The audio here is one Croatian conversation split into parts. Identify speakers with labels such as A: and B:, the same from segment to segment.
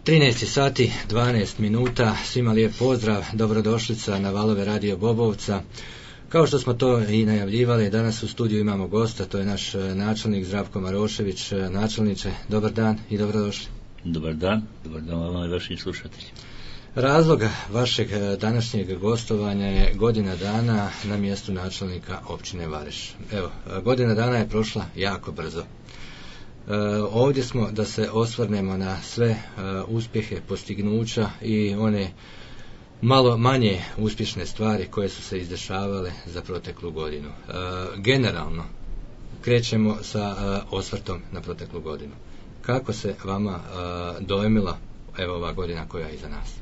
A: 13 sati, 12 minuta, svima lijep pozdrav, dobrodošlica na valove Radio Bobovca. Kao što smo to i najavljivali, danas u studiju imamo gosta, to je naš načelnik Zdravko Marošević. Načelniče, dobar dan i dobrodošli.
B: Dobar dan vama i vašim slušateljima.
A: Razlog vašeg današnjeg gostovanja je godina dana na mjestu načelnika općine Vareš. Evo, godina dana je prošla jako brzo. Ovdje smo da se osvrnemo na sve uspjehe, postignuća i one malo manje uspješne stvari koje su se izdešavale za proteklu godinu. Generalno krećemo sa osvrtom na proteklu godinu. Kako se vama dojmila evo ova godina koja je iza nas?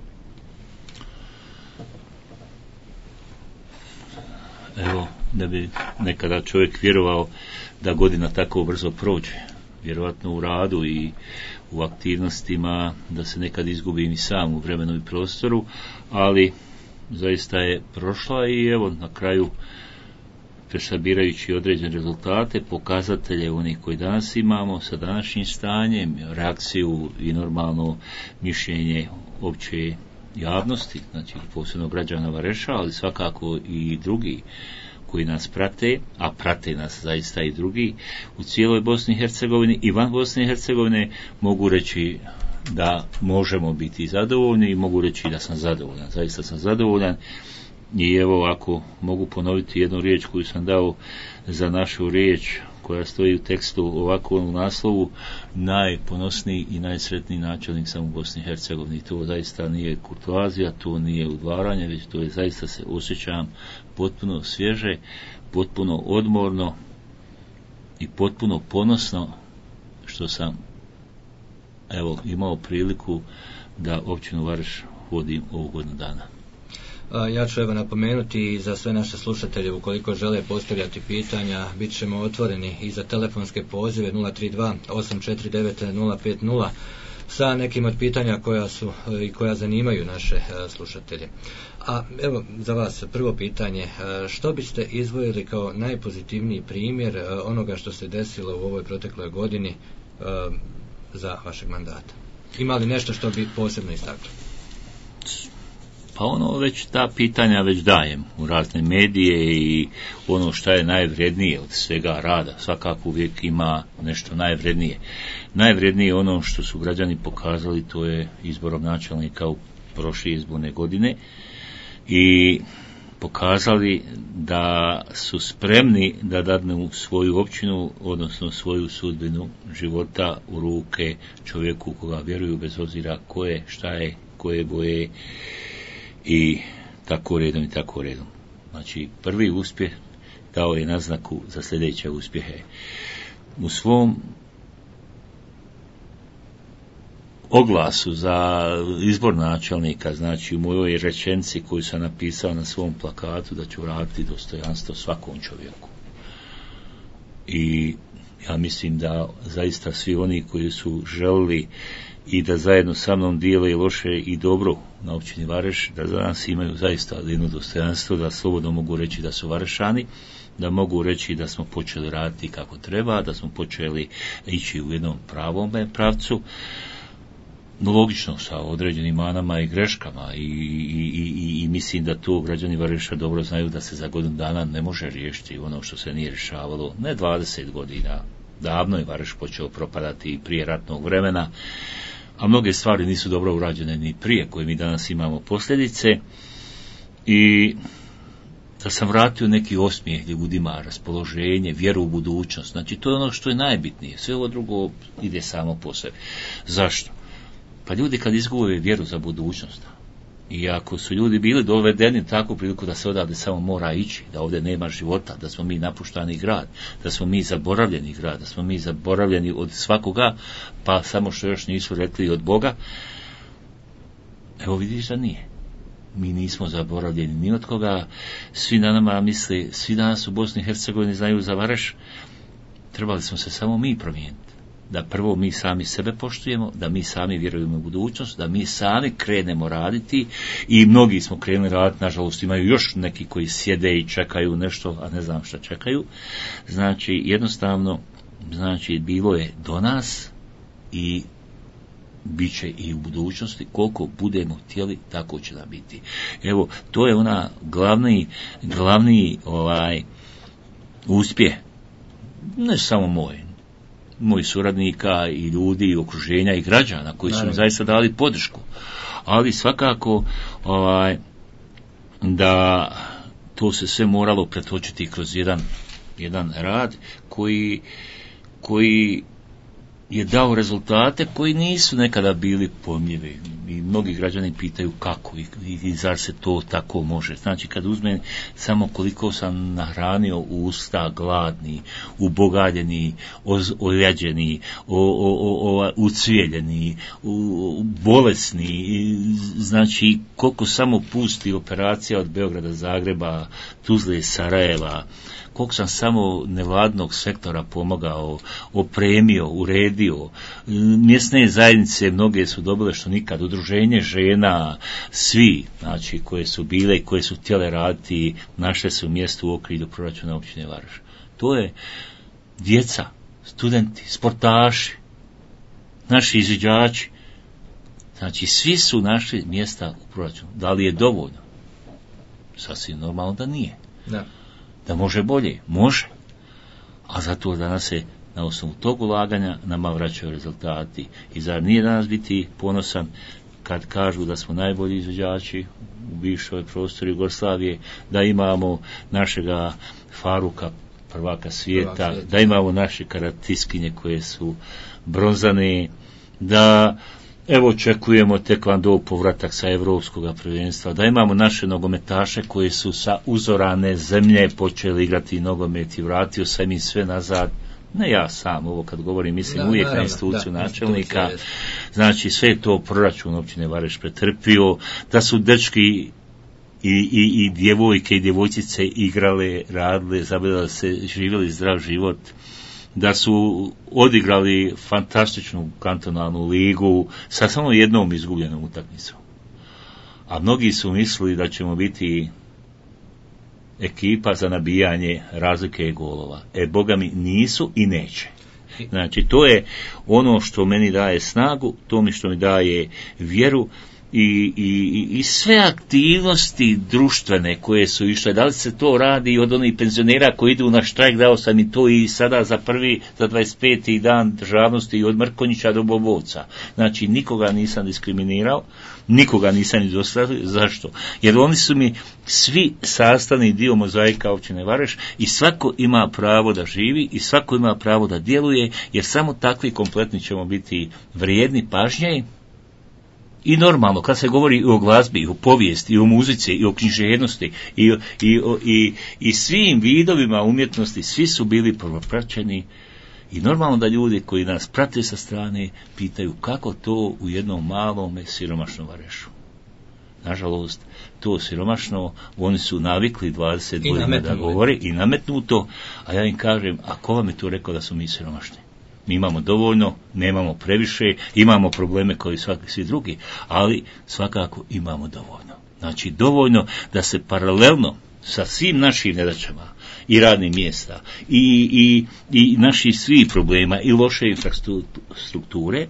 B: Evo, da bi nekada čovjek vjerovao da godina tako brzo prođe, vjerovatno u radu i u aktivnostima, da se nekad izgubim i sam u vremenu i prostoru, ali zaista je prošla i evo na kraju, presabirajući određene rezultate, pokazatelje onih koji danas imamo sa današnjim stanjem, reakciju i normalno mišljenje opće javnosti, znači posebno građana Vareša, ali svakako i drugi koji nas prate, a prate nas zaista i drugi u cijeloj Bosni i Hercegovini i van Bosne i Hercegovine, mogu reći da možemo biti zadovoljni i mogu reći da sam zadovoljan. Zaista sam zadovoljan i evo ako mogu ponoviti jednu riječ koju sam dao za našu riječ koja stoji u tekstu ovako u naslovu: najponosniji i najsretniji načelnik sam u Bosni i Hercegovini. To zaista nije kurtoazija, to nije udvaranje, već to je zaista, se osjećam potpuno svježe, potpuno odmorno i potpuno ponosno što sam evo imao priliku da općinu Vareš vodim ovu godinu dana.
A: Ja ću evo napomenuti za sve naše slušatelje, ukoliko žele postavljati pitanja, bit ćemo otvoreni i za telefonske pozive 032 849 050 sa nekim od pitanja koja su i koja zanimaju naše slušatelje. A evo za vas prvo pitanje, što biste izdvojili kao najpozitivniji primjer onoga što se desilo u ovoj protekloj godini za vašeg mandata? Ima li nešto što bi posebno istakli?
B: Pa već ta pitanja već dajem u razne medije i ono što je najvrednije od svega rada, svakako uvijek ima nešto najvrednije. Najvrednije ono što su građani pokazali, to je izborom načelnika u prošle izborne godine i pokazali da su spremni da dadnu svoju općinu, odnosno svoju sudbinu života u ruke čovjeku koga vjeruju, bez obzira ko je, šta je, koje boje i tako redom. Znači, prvi uspjeh dao je naznaku za sljedeće uspjehe. U svom oglasu za izbor načelnika, znači u mojoj rečenici koju sam napisao na svom plakatu, da ću vratiti dostojanstvo svakom čovjeku. I ja mislim da zaista svi oni koji su želili i da zajedno sa mnom dijele i loše i dobro na općini Vareš, da za nas imaju zaista jedno dostojanstvo, da slobodno mogu reći da su Varešani, da mogu reći da smo počeli raditi kako treba, da smo počeli ići u jednom pravom pravcu, logično sa određenim manama i greškama i mislim da to građani Vareša dobro znaju da se za godinu dana ne može riješiti ono što se nije rješavalo ne 20 godina. Davno je Vareš počeo propadati i prije ratnog vremena, a mnoge stvari nisu dobro urađene ni prije, koje mi danas imamo posljedice, i da sam vratio neki osmijeh ljudima, raspoloženje, vjeru u budućnost. Znači, to je ono što je najbitnije, sve ovo drugo ide samo po sebi. Zašto? Pa ljudi kad izgube vjeru za budućnost, i ako su ljudi bili dovedeni takvu priliku da se odavde samo mora ići, da ovdje nema života, da smo mi napuštani grad, da smo mi zaboravljeni grad, da smo mi zaboravljeni od svakoga, pa samo što još nisu rekli od Boga, evo vidiš da nije. Mi nismo zaboravljeni ni od koga, svi na nama misle, svi danas u Bosni i Hercegovini znaju za Vareš, trebali smo se samo mi promijeniti. Da prvo mi sami sebe poštujemo, da mi sami vjerujemo u budućnost, da mi sami krenemo raditi, i mnogi smo krenuli raditi, nažalost imaju još neki koji sjede i čekaju nešto, a ne znam šta čekaju. Znači, jednostavno, znači, bilo je do nas i bit će i u budućnosti, koliko budemo htjeli, tako će nam biti. Evo, to je ona glavni uspjeh, ne samo moj suradnika i ljudi i okruženja i građana koji su zaista dali podršku, ali svakako da to se sve moralo pretočiti kroz jedan rad koji je dao rezultate koji nisu nekada bili pojmljivi. I mnogi građani pitaju kako i zar se to tako može. Znači, kad uzmem samo koliko sam nahranio usta gladni, ubogaljeni, oljađeni, ucvijeljeni, bolesni, znači koliko samo pusti operacija od Beograda, Zagreba, Tuzle, Sarajeva, koliko sam samo nevladnog sektora pomogao, opremio, uredio. Mjesne zajednice mnoge su dobile što nikad, udruženje žena, svi, znači, koje su bile i koje su htjele raditi, našle su mjesto u okrilju proračuna općine Vareš. To je djeca, studenti, sportaši, naši izviđači. Znači, svi su našli mjesta u proračunu. Da li je dovoljno? Sasvim normalno da nije. Da može bolje, može. A zato danas se na osnovu tog ulaganja nama vraćaju rezultati. I zar nije danas biti ponosan kad kažu da smo najbolji izvođači u bivšoj prostoru Jugoslavije, da imamo našega Faruka, prvaka svijeta, da imamo naše karatiskinje koje su bronzane, da evo očekujemo tekvando povratak sa evropskog prvenstva, da imamo naše nogometaše koji su sa uzorane zemlje počeli igrati nogomet i vratio sam im sve nazad. Ne ja sam, ovo kad govorim, mislim uvijek na instituciju načelnika. Znači, sve to proračun općine Vareš pretrpio, da su dečki i djevojke i djevojčice igrale, radile, zabavljale se, živjeli zdrav život, da su odigrali fantastičnu kantonalnu ligu sa samo jednom izgubljenom utakmicom. A mnogi su mislili da ćemo biti ekipa za nabijanje razlike golova. Boga mi nisu i neće. Znači, to je ono što meni daje snagu, to mi što mi daje vjeru i sve aktivnosti društvene koje su išle. Da li se to radi od onih penzionera koji idu na štrajk, dao sam i to i sada za 25. dan državnosti, od Mrkonjića do Bobovca. Znači, nikoga nisam diskriminirao, nikoga nisam izostavio. Zašto? Jer oni su mi svi sastavni dio mozaika općine Vareš i svako ima pravo da živi i svako ima pravo da djeluje, jer samo takvi kompletni ćemo biti vrijedni pažnje. I normalno, kad se govori i o glazbi, i o povijesti, i o muzici, i o književnosti, i svim vidovima umjetnosti, svi su bili prvopraćeni. I normalno da ljudi koji nas prate sa strane pitaju kako to u jednom malom siromašnom Varešu. Nažalost, to siromašno, oni su navikli 20 godina da govore i nametnuto, a ja im kažem, a ko vam je to rekao da su mi siromašni? Mi imamo dovoljno, nemamo previše, imamo probleme kao i svi drugi, ali svakako imamo dovoljno. Znači, dovoljno da se paralelno sa svim našim nedaćama i radnih mjesta i naših svih problema i loše infrastrukture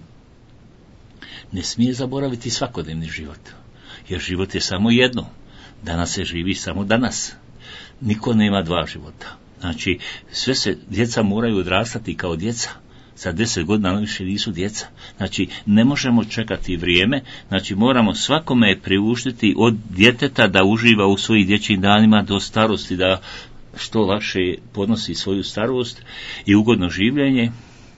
B: ne smije zaboraviti svakodnevni život. Jer život je samo jedno. Danas se živi samo danas. Niko nema dva života. Znači, djeca moraju odrastati kao djeca. Za 10 godina više nisu djeca. Znači, ne možemo čekati vrijeme, znači moramo svakome priuštiti od djeteta da uživa u svojih dječjim danima do starosti, da što lakše podnosi svoju starost i ugodno življenje.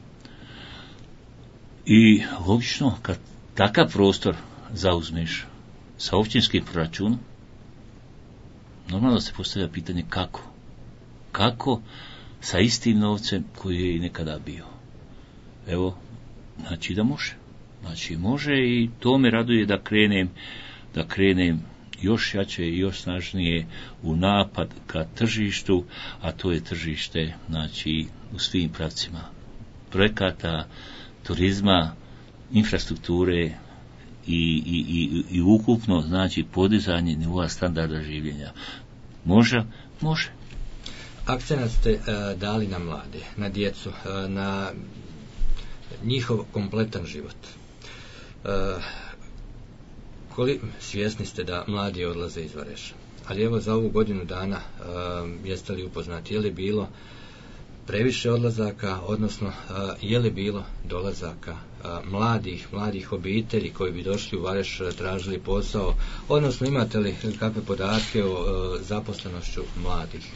B: I logično, kad takav prostor zauzmeš sa općinskim proračunom, normalno se postavlja pitanje kako. Kako sa istim novcem koji je i nekada bio. Evo, znači da može. Znači može i to me raduje da krenem još jače i još snažnije u napad ka tržištu, a to je tržište, znači, u svim pravcima projekata, turizma, infrastrukture i ukupno, znači, podizanje nivoa standarda življenja. Može? Može.
A: Akcenat ste dali na mlade, na djecu, na njihov kompletan život. Svjesni ste da mladi odlaze iz Vareša, ali evo za ovu godinu dana jeste li upoznati, je li bilo previše odlazaka, odnosno je li bilo dolazaka mladih obitelji koji bi došli u Vareš, tražili posao, odnosno imate li kakve podatke o zaposlenošću mladih?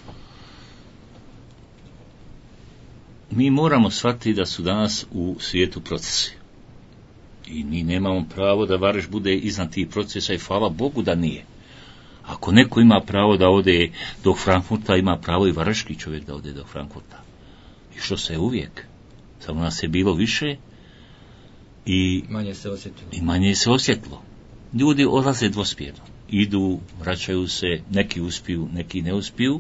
B: Mi moramo shvatiti da su danas u svijetu procesi. I mi nemamo pravo da Vareš bude iznad tih procesa i hvala Bogu da nije. Ako neko ima pravo da ode do Frankfurta, ima pravo i vareški čovjek da ode do Frankfurta. I što se uvijek. Samo nas je bilo više i manje se osjetilo. Ljudi odlaze dvospjerno. Idu, vraćaju se, neki uspiju, neki ne uspiju.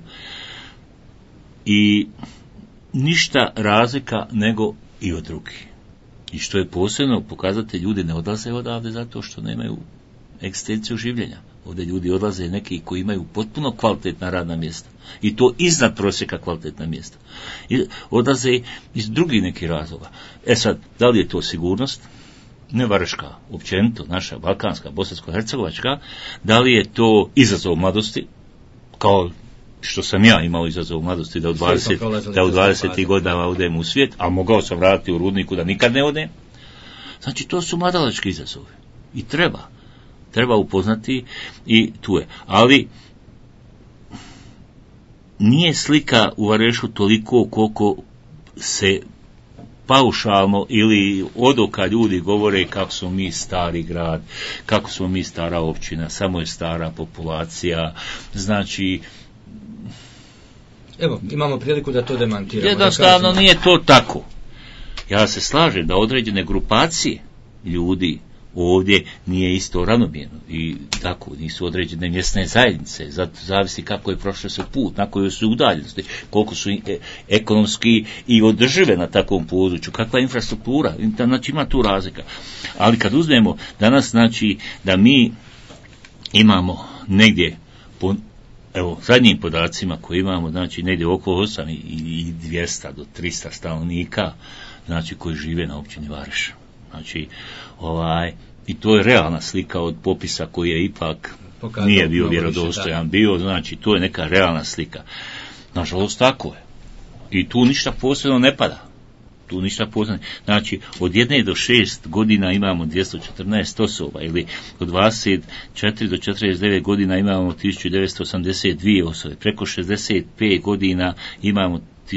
B: I ništa razlika nego i od drugih. I što je posebno pokazati, ljudi ne odlaze odavde zato što nemaju egzistenciju življenja. Ovdje ljudi odlaze neki koji imaju potpuno kvalitetna radna mjesta. I to iznad prosjeka kvalitetna mjesta. I odlaze iz drugih nekih razloga. Sad, da li je to sigurnost? Ne vareška, općenito, naša balkanska, bosansko-hercegovačka. Da li je to izazov mladosti? Kao što sam ja imao izazov mladosti da u 20. godina odem u svijet, a mogao sam vratiti u Rudniku da nikad ne odem. Znači, to su mladalački izazovi. I treba upoznati i tu je. Ali nije slika u Varešu toliko koliko se paušalno ili od oka ljudi govore kako smo mi stari grad, kako smo mi stara općina, samo je stara populacija. Znači,
A: evo, imamo priliku da to demantiramo.
B: Jednostavno nije to tako. Ja se slažem da određene grupacije ljudi ovdje nije isto ravnomjerno i tako nisu određene mjesne zajednice, zato zavisi kako je prošao se put, na kojoj su udaljenosti, koliko su ekonomski i održive na takvom području, kakva je infrastruktura, znači ima tu razlika. Ali kad uzmemo danas, znači da mi imamo negdje evo, zadnjim podacima koje imamo, znači negdje oko 8.200 do 300 stanovnika, znači koji žive na općini Vareš. Znači, i to je realna slika od popisa koji je ipak nije bio vjerodostojan bio, znači to je neka realna slika. Nažalost, tako je. I tu ništa posebno ne pada. Znači, od 1 do 6 godina imamo 214 osoba, ili od 24 do 49 godina imamo 1982 osobe, preko 65 godina imamo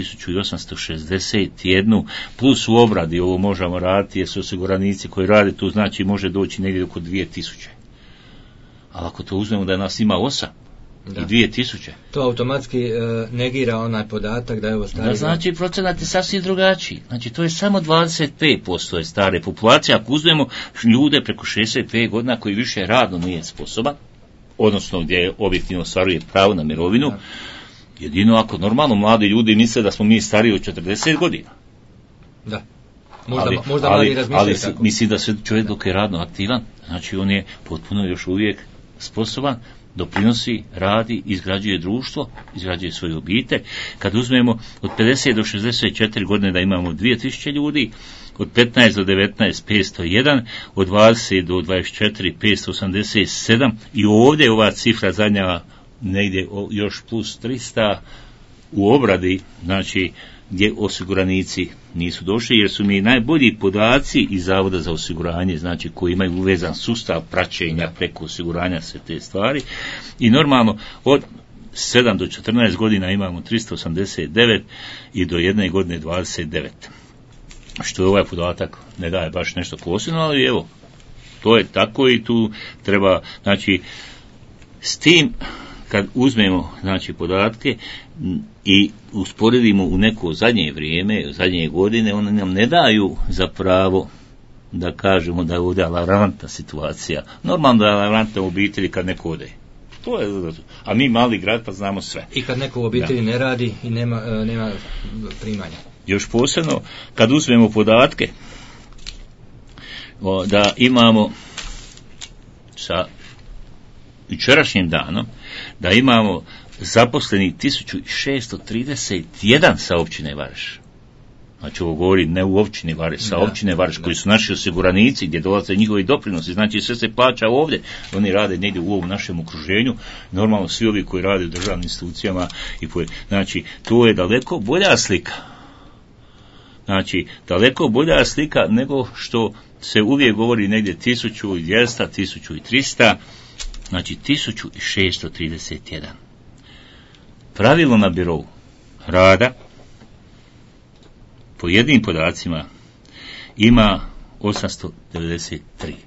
B: 1861, plus u obradi ovo možemo raditi jer su osiguranici koji rade tu, znači može doći negdje oko 2000. Ali ako to uzmemo da nas ima 8 i 2000,
A: to automatski negira onaj podatak da je ovo stari.
B: Znači procenat je sasvim drugačiji. Znači to je samo 25% je stare populacije. Ako uzmemo ljude preko 65 godina koji više radno nije sposoban, odnosno gdje objektivno ostvaruje pravo na mirovinu, jedino ako normalno mladi ljudi misle da smo mi stariji od 40 godina.
A: Da. Možda mladi razmišljaju tako.
B: Mislim da se čovjek dok je radno aktivan, znači on je potpuno još uvijek sposoban, doprinosi, radi, izgrađuje društvo, izgrađuje svoju obitelj. Kad uzmemo od 50 do 64 godine da imamo 2000 ljudi, od 15 do 19 501, od 20 do 24 587 i ovdje ova cifra zadnja negdje još plus 300 u obradi, znači gdje osiguranici nisu došli, jer su mi najbolji podaci iz Zavoda za osiguranje, znači koji imaju uvezan sustav praćenja preko osiguranja sve te stvari. I normalno od 7 do 14 godina imamo 389 i do 1 godine 29. Što je ovaj podatak ne daje baš nešto posebno, ali evo, to je tako i tu treba, znači, s tim kad uzmemo, znači, podatke i usporedimo u neko zadnje vrijeme, zadnje godine, one nam ne daju za pravo da kažemo da je ovdje alarmantna situacija. Normalno da je alarmantna u obitelji kad neko ode. To je, a mi mali grad pa znamo sve.
A: I kad neko u obitelji ne radi i nema primanja.
B: Još posebno kad uzmemo podatke da imamo sa jučerašnjim danom da imamo zaposleni 1631 sa općine Vareš. Znači ovo govori ne u općini Vareš, sa općine Vareš koji su naši osiguranici gdje dolaze njihovi doprinosi, znači sve se plaća ovdje, oni rade negdje u ovom našem okruženju, normalno svi ovi koji rade u državnim institucijama, znači to je daleko bolja slika. Znači daleko bolja slika nego što se uvijek govori negdje 1200, 1300, znači 1631. Pravilo na birou rada po jednim podacima ima 893.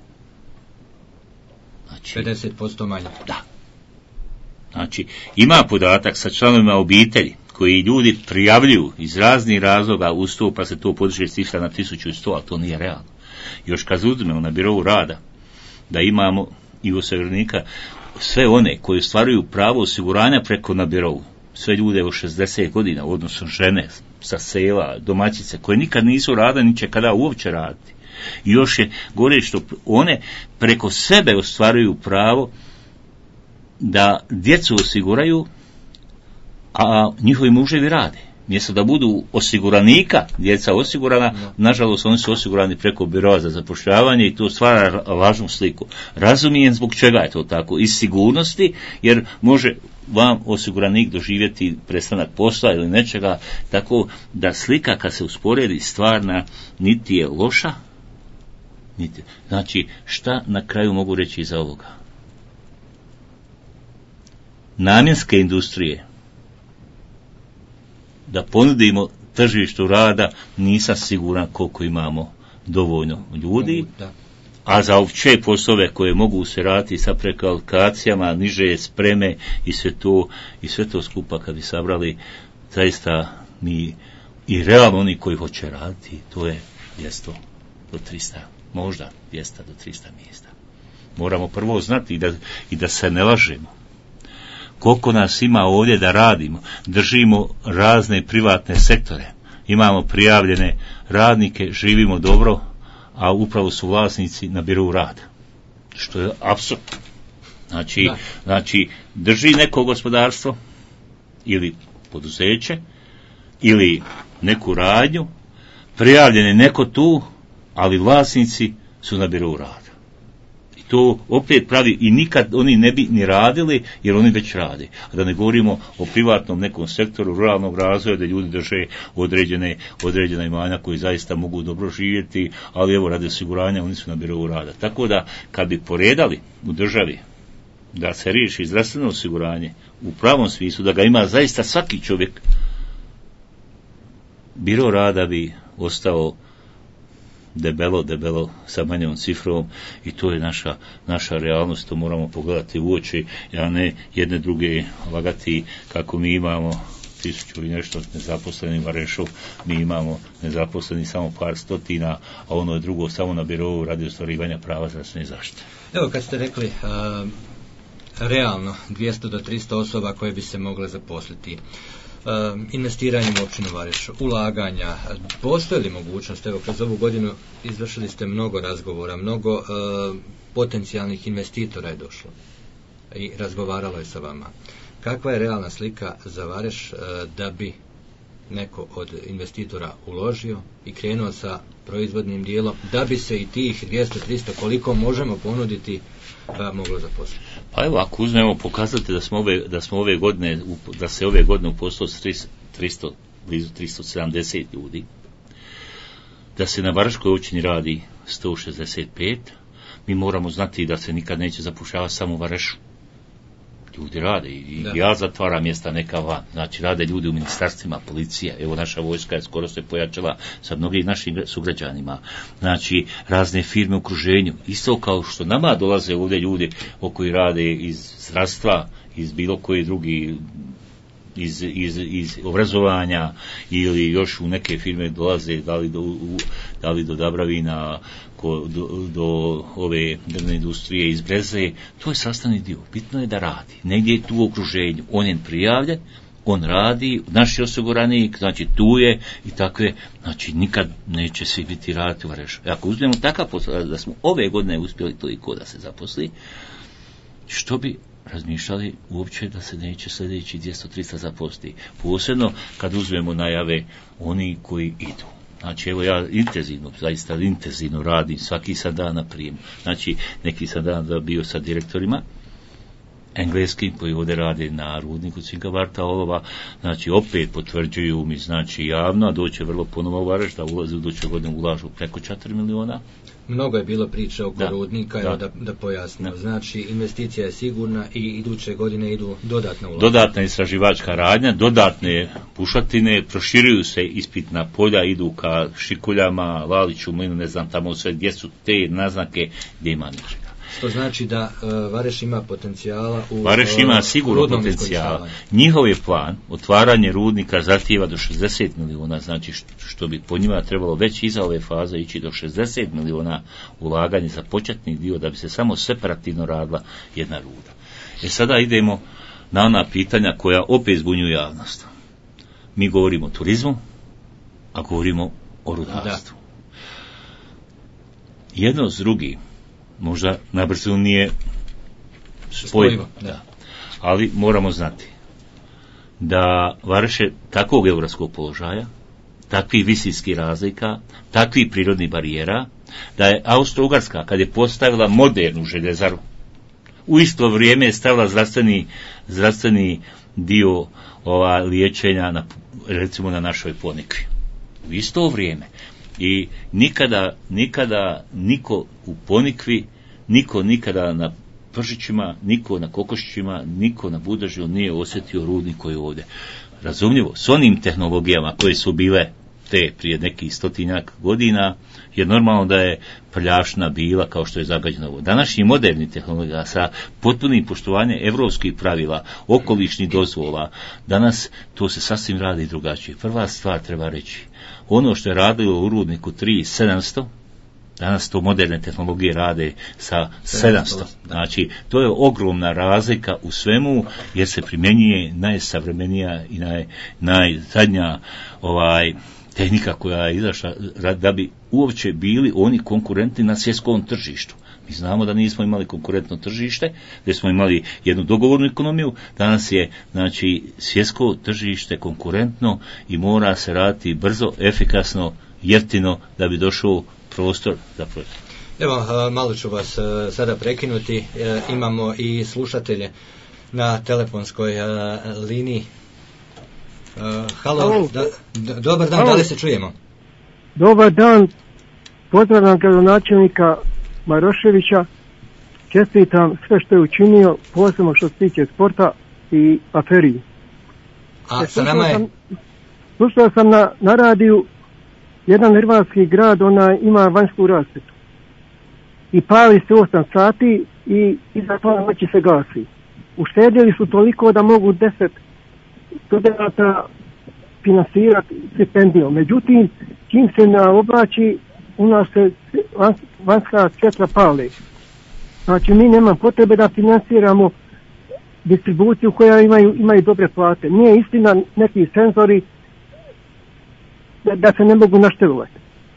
A: Znači 50% manje.
B: Da. Znači ima podatak sa članovima obitelji koji ljudi prijavljuju iz raznih razloga uz to, pa se to podiže cifra na 1100, a to nije realno. Još kad uzmemo na birou rada da imamo i osiguranika sve one koji ostvaruju pravo osiguranja preko na birou, sve ljude od 60 godina, odnosno žene sa sela, domaćice, koje nikad nisu radile, ni će kada uopće raditi. I još je gore što one preko sebe ostvaruju pravo da djecu osiguraju, a njihovi muževi rade. Mjesto da budu osiguranika, djeca osigurana, nažalost oni su osigurani preko biroa za zapošljavanje i to stvara lažnu sliku. Razumijem zbog čega je to tako, iz sigurnosti, jer može vam osiguranik doživjeti prestanak posla ili nečega, tako da slika kad se usporedi stvarna niti je loša, niti. Znači, šta na kraju mogu reći iza ovoga? Namjenske industrije da ponudimo tržištu rada, nisam siguran koliko imamo dovoljno ljudi, a za opće poslove koje mogu se raditi sa prekvalifikacijama, niže spreme i sve to skupa kad bi sabrali, zaista mi i realno oni koji hoće raditi, to je 200 do 300, možda 200 do 300 mjesta. Moramo prvo znati i da se ne lažemo. Koliko nas ima ovdje da radimo, držimo razne privatne sektore, imamo prijavljene radnike, živimo dobro, a upravo su vlasnici na birou rada. Što je apsurd. Znači, drži neko gospodarstvo ili poduzeće ili neku radnju, prijavljen je neko tu, ali vlasnici su na birou rada. To opet pravi i nikad oni ne bi ni radili jer oni već rade. A da ne govorimo o privatnom nekom sektoru ruralnog razvoja da ljudi drže određena imanja koji zaista mogu dobro živjeti, ali evo radi osiguranja oni su na birou rada. Tako da kad bi poredali u državi da se riješi zdravstveno osiguranje u pravom smislu, da ga ima zaista svaki čovjek, biro rada bi ostao debelo sa manjom cifrom i to je naša realnost, to moramo pogledati u oči, a ne jedne druge lagati kako mi imamo 1000 i nešto nezaposlenih u Varešu, mi imamo nezaposlenih samo par stotina, a ono je drugo samo na birou radi ostvarivanja prava zdravstvene zaštite.
A: Evo kad ste rekli realno 200 do 300 osoba koje bi se mogle zaposliti, investiranjem u općinu Vareš, ulaganja, postoji li mogućnost, evo kroz ovu godinu izvršili ste mnogo razgovora, mnogo potencijalnih investitora je došlo i razgovaralo je sa vama. Kakva je realna slika za Vareš da bi neko od investitora uložio i krenuo sa proizvodnim dijelom, da bi se i tih 200-300 koliko možemo ponuditi moglo zaposliti?
B: Pa evo, ako uzmemo pokazati da smo ove godine, da se ove godine uposlilo 300, blizu 370 ljudi, da se na Vareškoj općini radi 165, mi moramo znati da se nikad neće zapošljavati samo u Varešu. Ljudi rade i ja zatvaram mjesta neka van, znači rade ljudi u ministarstvima, policija, evo naša vojska je skoro se pojačala sa mnogim našim sugrađanima, znači razne firme u okruženju, isto kao što nama dolaze ovdje ljudi koji rade iz zdravstva, iz bilo koji drugi, iz obrazovanja ili još u neke firme dolaze da li do Dabravina, do ove drvne industrije iz Breze, to je sastavni dio. Bitno je da radi. Negdje je tu u okruženju. On je prijavljen, on radi, naš osiguranik, znači tu je i takve, znači nikad neće svi biti raditi u Varešu. Ako uzmemo takav posao, da smo ove godine uspjeli toliko da se zaposli, što bi razmišljali uopće da se neće sljedeći 200-300 zaposliti. Posebno kad uzmemo najave oni koji idu. Znači, evo ja zaista intenzivno radim, svaki sam dan na prijemu. Znači, neki sam dan bio sa direktorima engleskim koji ovdje rade na rudniku cinka-barta olova, znači opet potvrđuju mi, znači javno, a doće vrlo ponovo u Vareš, da ulaze u doće godine ulažu preko 4 miliona.
A: Mnogo je bilo priče oko rudnika, da pojasnimo. Znači, investicija je sigurna i iduće godine idu dodatna ulaganja.
B: Dodatna istraživačka radnja, dodatne pušatine, proširuju se ispitna polja, idu ka Šikuljama, Laliću, Mlinu, ne znam tamo sve gdje su te naznake gdje ima ničega.
A: To znači da Vareš ima potencijala
B: Vareš ima sigurno potencijala. Njihov je plan, otvaranje rudnika zahtijeva do 60 miliona, znači što bi po njima trebalo već iza ove faze ići do 60 miliona ulaganja za početni dio da bi se samo separativno radila jedna ruda. Sada idemo na ona pitanja koja opet zbunjuju javnost. Mi govorimo o turizmu, a govorimo o rudarstvu. Jedno s drugim možda na brzinu nije spojivo. Ali moramo znati da Vareš je takvog geografskog položaja, takvih visiskih razlika, takvih prirodnih barijera, da je Austro-Ugarska, kad je postavila modernu željezaru, u isto vrijeme je stavila zdravstveni dio liječenja recimo na našoj Ponikvi. U isto vrijeme. I nikada niko u Ponikvi, niko nikada na Pršićima, niko na Kokošićima, niko na Budažiju nije osjetio rudnik koji je ovdje. Razumljivo, s onim tehnologijama koje su bile te prije nekih 100 godina, je normalno da je prljavština bila kao što je zagađeno ovo. Današnji moderni tehnologija sa potpunim poštovanjem evropskih pravila, okolišnih dozvola, danas to se sasvim radi drugačije. Prva stvar treba reći, ono što je radilo u rudniku 3700, danas to moderne tehnologije rade sa 700. Znači, to je ogromna razlika u svemu, jer se primjenjuje najsavremenija i najzadnja tehnika koja je izašla da bi uopće bili oni konkurentni na svjetskom tržištu. Mi znamo da nismo imali konkurentno tržište, gdje smo imali jednu dogovornu ekonomiju, danas je svjetsko tržište konkurentno i mora se raditi brzo, efikasno, jeftino da bi došao prostor za projekt.
A: Evo, malo ću vas sada prekinuti, imamo i slušatelje na telefonskoj liniji. Halo, dobar dan, da li se čujemo?
C: Dobar dan, pozdravljam gradonačelnika Maroševića, čestitam sve što je učinio, posebno što se tiče sporta i aferiji.
A: A sa nama je?
C: Slušao sam na radiju, jedan hrvatski grad, ima vanjsku rasvjetu i pali se 8 sati i iza toga noći se gasi. Uštedjeli su toliko da mogu 10 studenta finansirati stipendijom. Međutim, čim se ne oblači, u nas se vanjska svjetla pale. Znači, mi nema potrebe da finansiramo distribuciju koja imaju dobre plate. Nije istina neki senzori da se ne mogu naštelovati.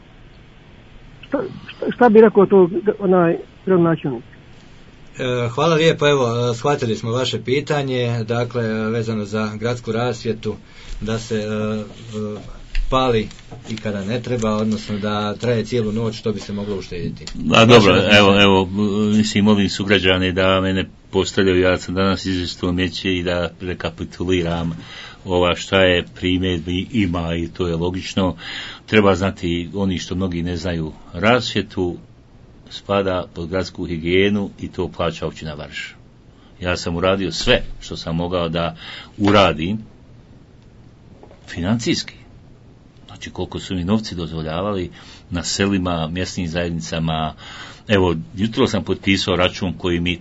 C: Šta bi rekao to gradonačelnik?
A: Hvala lijepo, evo, shvatili smo vaše pitanje, dakle, vezano za gradsku rasvjetu, da se pali i kada ne treba, odnosno da traje cijelu noć, što bi se moglo uštediti.
B: Dobro, evo, mislim, molim sugrađane da mene postavljaju, ja sam danas izvjesto meće i da rekapituliram šta je primjedbi ima i to je logično. Treba znati, oni što mnogi ne znaju, rasvjetu spada pod gradsku higijenu i to plaća općina Vareš. Ja sam uradio sve što sam mogao da uradim financijski. Znači koliko su mi novci dozvoljavali na selima, mjesnim zajednicama. Evo, jutro sam potpisao račun koji mi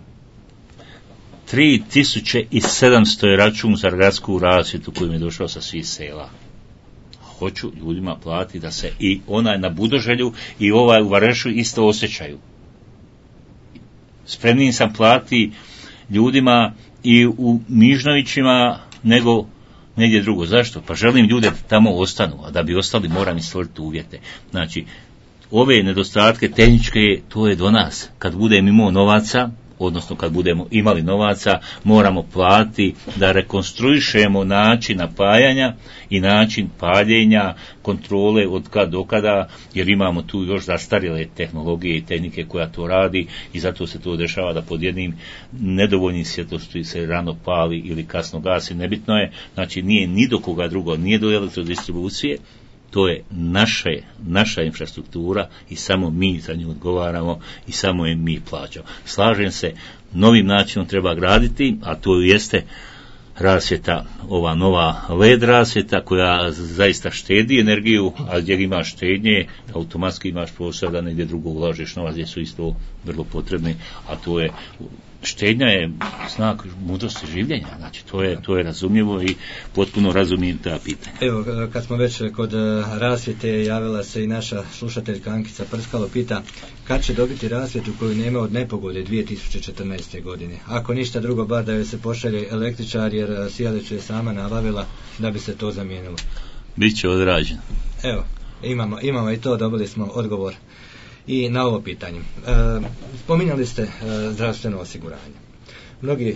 B: 3700 je račun za gradsku rasvjetu koji mi je došao sa svih sela. Hoću ljudima platiti da se i onaj na Budoželju i ovaj u Varešu isto osjećaju. Spremnim sam platiti ljudima i u Mižnovićima nego negdje drugo. Zašto? Pa želim ljude da tamo ostanu, a da bi ostali moram i stvoriti uvjete. Znači, ove nedostatke tehničke, to je do nas. Kad budem imao novaca, odnosno kad budemo imali novaca, moramo platiti da rekonstruišemo način napajanja i način paljenja, kontrole od kad do kada, jer imamo tu još zastarjele tehnologije i tehnike koja to radi i zato se to dešava da pod jednim nedovoljnim svjetlošću se rano pali ili kasno gasi, nebitno je, znači nije ni do koga drugo, nije do elektrodistribucije, to je naša infrastruktura i samo mi za nju odgovaramo i samo je mi plaćamo. Slažem se, novim načinom treba graditi, a to jeste rasvjeta, ova nova LED rasvjeta koja zaista štedi energiju, a gdje imaš štednje, automatski imaš prostor da negdje drugo ulažeš novac gdje su isto vrlo potrebni, a to je štednja je znak mudrosti življenja, znači to je razumljivo i potpuno razumijem ta pitanja.
A: Evo, kad smo već kod rasvjete, javila se i naša slušateljka Ankica Prskalo, pita kad će dobiti rasvjetu koju nema od nepogode 2014. godine. Ako ništa drugo, bar da joj se pošalje električar, jer sijalicu je sama nabavila da bi se to zamijenilo.
B: Biće odrađeno.
A: Evo, imamo i to, dobili smo odgovor i na ovo pitanje. Spominjali ste zdravstveno osiguranje. Mnogi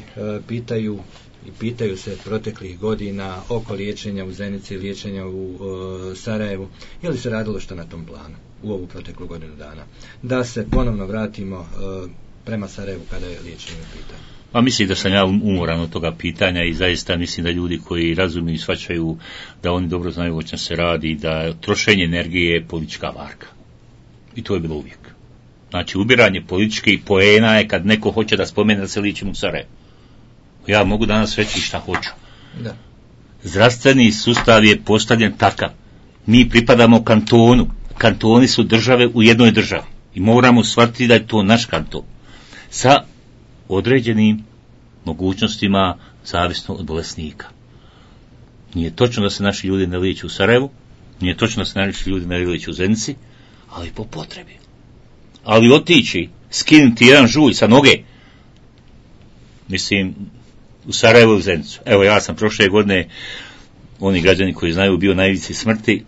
A: pitaju se proteklih godina oko liječenja u Zenici, liječenja u Sarajevu. Je li se radilo što na tom planu u ovu proteklu godinu dana? Da se ponovno vratimo prema Sarajevu kada je liječenje u pitanju.
B: Pa mislim da sam ja umoran od toga pitanja i zaista mislim da ljudi koji razumiju i shvaćaju da oni dobro znaju o čem se radi, da trošenje energije je politička varka. I to je bilo uvijek. Znači, ubiranje političkih poena je kad neko hoće da spomene da se ličim u Sarajevu. Ja mogu danas reći šta hoću.
A: Da.
B: Zdravstveni sustav je postavljen takav. Mi pripadamo kantonu. Kantoni su države u jednoj državi. I moramo shvatiti da je to naš kanton. Sa određenim mogućnostima zavisno od bolesnika. Nije točno da se naši ljudi ne liječe u Sarajevu, nije točno da se naši ljudi ne liječe u Zenici, ali po potrebi. Ali otići, skinuti jedan žulj sa noge, mislim, u Sarajevu i u Zenicu. Evo, ja sam prošle godine, oni građani koji znaju, bio na ivici smrti,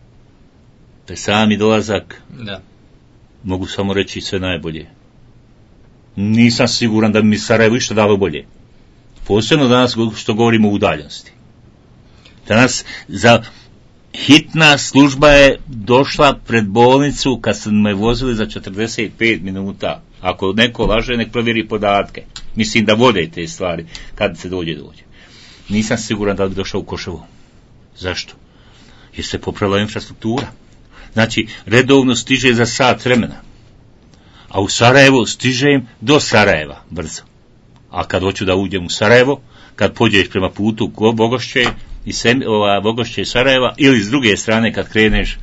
B: te sami dolazak,
A: da. Mogu
B: samo reći sve najbolje. Nisam siguran da bi mi Sarajevo išta dalo bolje. Posebno danas što govorimo o udaljenosti. Danas za hitna služba je došla pred bolnicu kad su me vozili za 45 minuta. Ako neko laže, nek provjeri podatke. Mislim da vode te stvari kad se dođe. Nisam siguran da bi došao u Koševo. Zašto? Jer se popravila infrastruktura. Znači, redovno stiže za sat vremena. A u Sarajevo stižem do Sarajeva brzo. A kad hoću da uđem u Sarajevo, kad pođeš prema putu Bogošće i Bogošće i Sarajeva, ili s druge strane kad kreneš,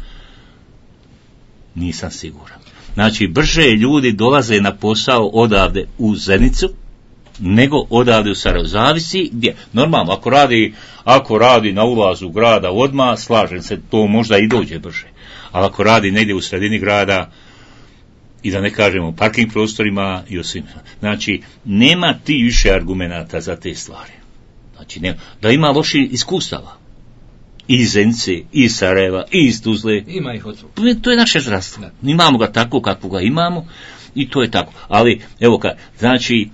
B: nisam siguran. Znači, brže ljudi dolaze na posao odavde u Zenicu, nego odavde u Sarajevo. Zavisi gdje. Normalno, ako radi na ulazu grada odmah, slažem se, to možda i dođe brže. Ali ako radi negdje u sredini grada, i da ne kažemo o parking prostorima i o svim. Znači, nema ti više argumenata za te stvari. Znači, nema. Da ima loši iskustava. I iz Zenice, i iz Sarajeva, i iz Tuzle.
A: Ima ih odsvuk.
B: To je naše zdravstvo. Da. Imamo ga tako kako ga imamo i to je tako. Ali, evo znači,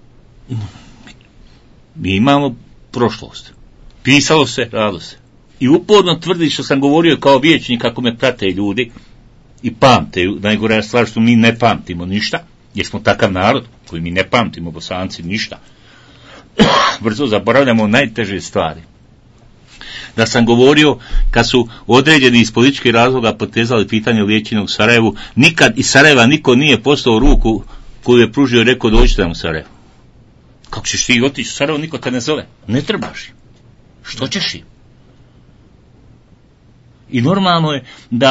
B: mi imamo prošlost. Pisalo se, radilo se. I uporno tvrdi što sam govorio kao vijećnik kako me prate ljudi, i pamte, najgora stvar što mi ne pamtimo ništa, jer smo takav narod koji mi ne pamtimo, Bosanci, ništa. Brzo zaboravljamo najteže stvari. Da sam govorio, kad su određeni iz političkih razloga potezali pitanje liječenja u Sarajevu, nikad iz Sarajeva niko nije postao ruku koju je pružio i rekao dođite nam u Sarajevu. Kako ćeš ti otići u Sarajevo, niko te ne zove. Ne trebaš im. Što ćeš im? I normalno je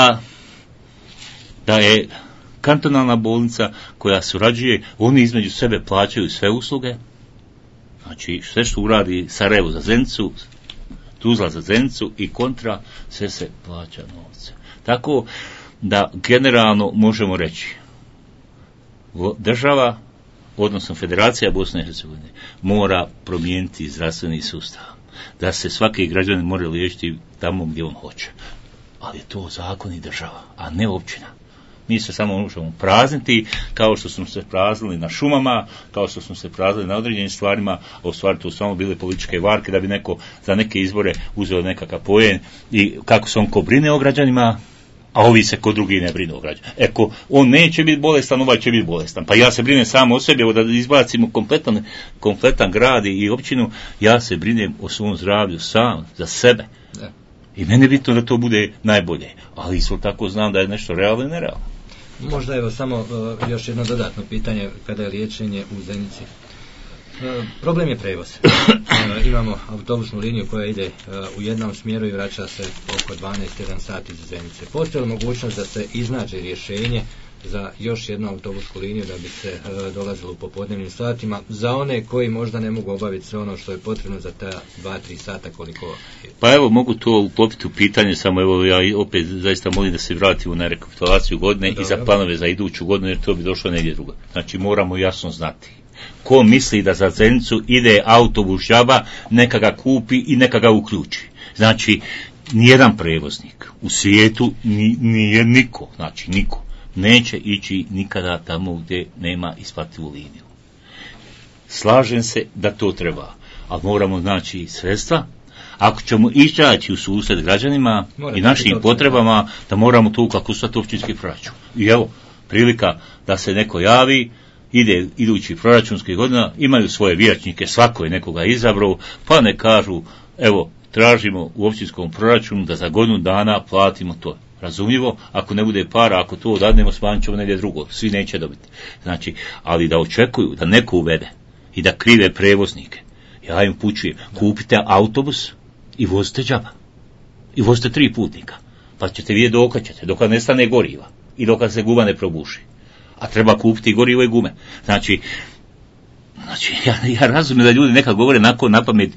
B: da je kantonalna bolnica koja surađuje, oni između sebe plaćaju sve usluge, znači sve što uradi Sarajevo za Zenicu, Tuzla za Zenicu i kontra, sve se plaća novce. Tako da generalno možemo reći, država, odnosno Federacija Bosne i Hercegovine, mora promijeniti zdravstveni sustav, da se svaki građanin mora liječiti tamo gdje on hoće. Ali je to zakon i država, a ne općina. Mi se samo možemo prazniti, kao što smo se praznili na šumama, kao što smo se praznili na određenim stvarima, a u stvari to samo bile političke varke da bi neko za neke izbore uzeo nekakav poen i kako se on ko brine o građanima, a ovi se ko drugi ne brinu o građanima. Eko, on neće biti bolestan, ovaj će biti bolestan. Pa ja se brinem samo o sebi, evo da izbacimo kompletan grad i općinu, ja se brinem o svom zdravlju sam, za sebe. Da. I meni je bitno da to bude najbolje, ali isto tako znam da je nešto realno i nerealno.
A: Možda evo samo još jedno dodatno pitanje kada je liječenje u Zenici. Problem je prevoz. Imamo autobusnu liniju koja ide u jednom smjeru i vraća se oko 12-1 sat iz Zenice. Postoji li mogućnost da se iznađe rješenje za još jednu autobusku liniju da bi se dolazilo u popodnevnim satima za one koji možda ne mogu obaviti sve ono što je potrebno za ta 2-3 sata koliko je?
B: Pa evo, mogu to uklopiti u pitanje, samo evo ja opet zaista molim da se vratimo na rekapitulaciju godine. Dobro. I za planove za iduću godinu, jer to bi došlo negdje drugo. Znači moramo jasno znati. Ko misli da za Zenicu ide autobus džaba, neka ga kupi i neka ga uključi. Znači, nijedan prevoznik u svijetu, nije niko, znači niko, neće ići nikada tamo gdje nema isplativu liniju. Slažem se da to treba, ali moramo znači sredstva. Ako ćemo izaći u susret građanima i našim potrebama, da moramo to ukalkusati općinski proračun. I evo, prilika da se neko javi, ide idući proračunski godina, imaju svoje vijećnike, svako je nekoga izabrao, pa ne kažu, evo, tražimo u općinskom proračunu da za godinu dana platimo to. Razumljivo, ako ne bude para, ako to odadnemo, smanjit ćemo negdje drugo, svi neće dobiti. Znači, ali da očekuju da neko uvede i da krive prevoznike, ja im pućujem, kupite autobus i vozite džaba. I vozite 3 putnika. Pa ćete vidjeti dok nestane goriva i dok se guma ne probuši. A treba kupiti gorivo i gume. Znači ja razumijem da ljudi nekad govore na pamet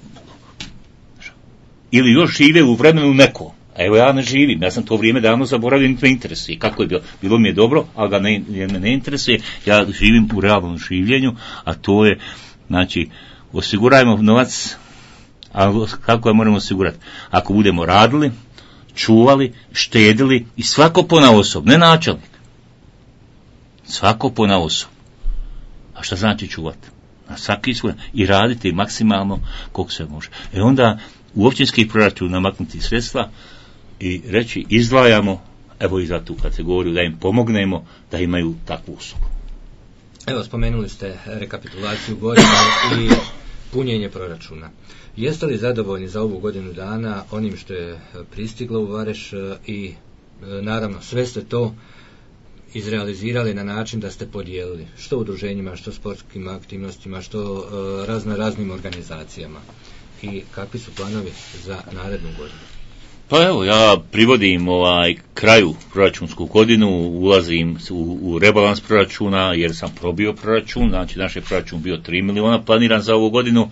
B: ili još žive u vremenu neko. A evo ja ne živim, ja sam to vrijeme davno zaboravio, niti me interesuje. Kako je bilo? Bilo mi je dobro, ali ga ne interesuje. Ja živim u realnom življenju, a to je, znači, osigurajmo novac, a kako ga moramo osigurati? Ako budemo radili, čuvali, štedili i svako ponaosob, ne načelnik. Svako ponaosob. A šta znači čuvati? Na svaki svoj i raditi maksimalno koliko se može. Onda u općinski proračun namaknuti sredstva i reći izdvajamo, evo i za tu kategoriju, da im pomognemo da imaju takvu uslugu.
A: Evo, spomenuli ste rekapitulaciju godine i punjenje proračuna. Jeste li zadovoljni za ovu godinu dana onim što je pristiglo u Vareš i naravno sve ste to izrealizirali na način da ste podijelili što udruženjima, što sportskim aktivnostima, što raznim organizacijama? I kakvi su planovi za narednu godinu?
B: Pa evo, ja privodim kraju proračunsku godinu, ulazim u rebalans proračuna jer sam probio proračun, znači naš je proračun bio 3 miliona planiran za ovu godinu.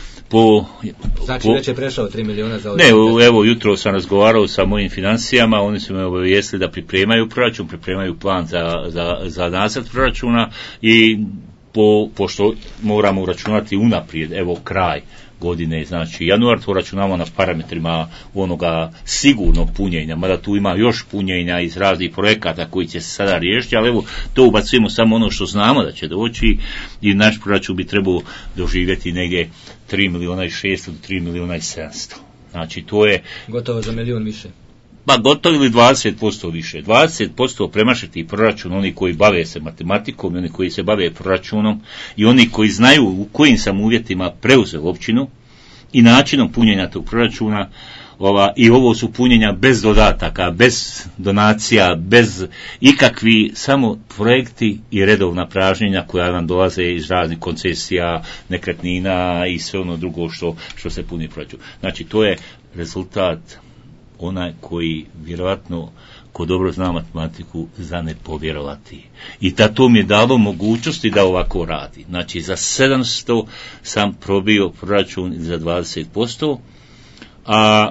A: Znači već je prešao 3 miliona za ovu
B: godinu? Ne, evo jutro sam razgovarao sa mojim financijama, oni su me obavijestili da pripremaju proračun, pripremaju plan za nacrt proračuna i pošto moramo uračunati unaprijed, evo kraj godine, znači januar, to računamo na parametrima onoga sigurnog punjenja, mada tu ima još punjenja iz raznih projekata koji će se sada riješiti, ali evo to ubacujemo samo ono što znamo da će doći i naš proračun bi trebao doživjeti negdje 3 miliona i 600 do 3 miliona i 700. Znači to je
A: gotovo za milion više.
B: Pa gotovo ili 20% više. 20% premašiti proračun, oni koji bave se matematikom, oni koji se bave proračunom i oni koji znaju u kojim sam uvjetima preuzeo općinu i načinom punjenja tog proračuna. I ovo su punjenja bez dodataka, bez donacija, bez ikakvi samo projekti i redovna pražnjenja koja nam dolaze iz raznih koncesija, nekretnina i sve ono drugo što se puni proračun. Znači to je rezultat onaj koji vjerojatno ko dobro zna matematiku za ne povjerovati. I to mi je dalo mogućnosti da ovako radi. Znači za 700 sam probio proračun za 20%, a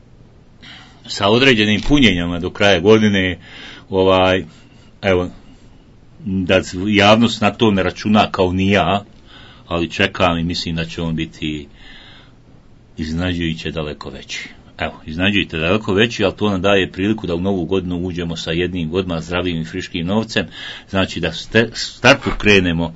B: sa određenim punjenjama do kraja godine evo da javnost na to ne računa kao ni ja, ali čekam i mislim da će on biti iznenađujuće daleko veći. evo, iznađujte daleko veći, ali to nam daje priliku da u novu godinu uđemo sa jednim odmah zdravim i friškim novcem, znači da startu krenemo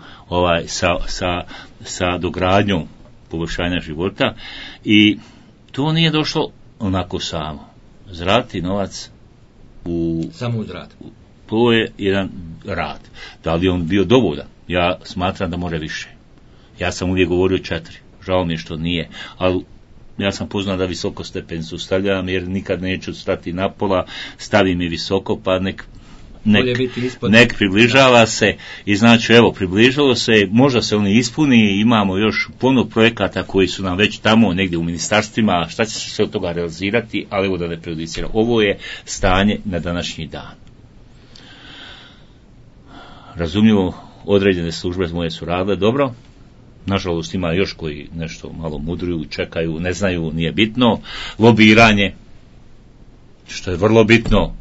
B: sa dogradnjom poboljšanja života i to nije došlo onako samo. Zraditi novac
A: samo uz rad.
B: To je jedan rad. Da li on bio dovoljan? Ja smatram da može više. Ja sam uvijek govorio 4. Žao mi je što nije. Ali ja sam poznao da visoko stepenicu stavljam, jer nikad neću stati na pola, stavim je visoko, pa nek približava se. I znači, evo, približalo se, možda se oni ispuni, imamo još puno projekata koji su nam već tamo negdje u ministarstvima, šta će se od toga realizirati, ali evo da ne prejudiciram. Ovo je stanje na današnji dan. Razumljivo, određene službe moje su radile dobro, nažalost ima još koji nešto malo mudruju, čekaju, ne znaju, nije bitno. Lobiranje, što je vrlo bitno,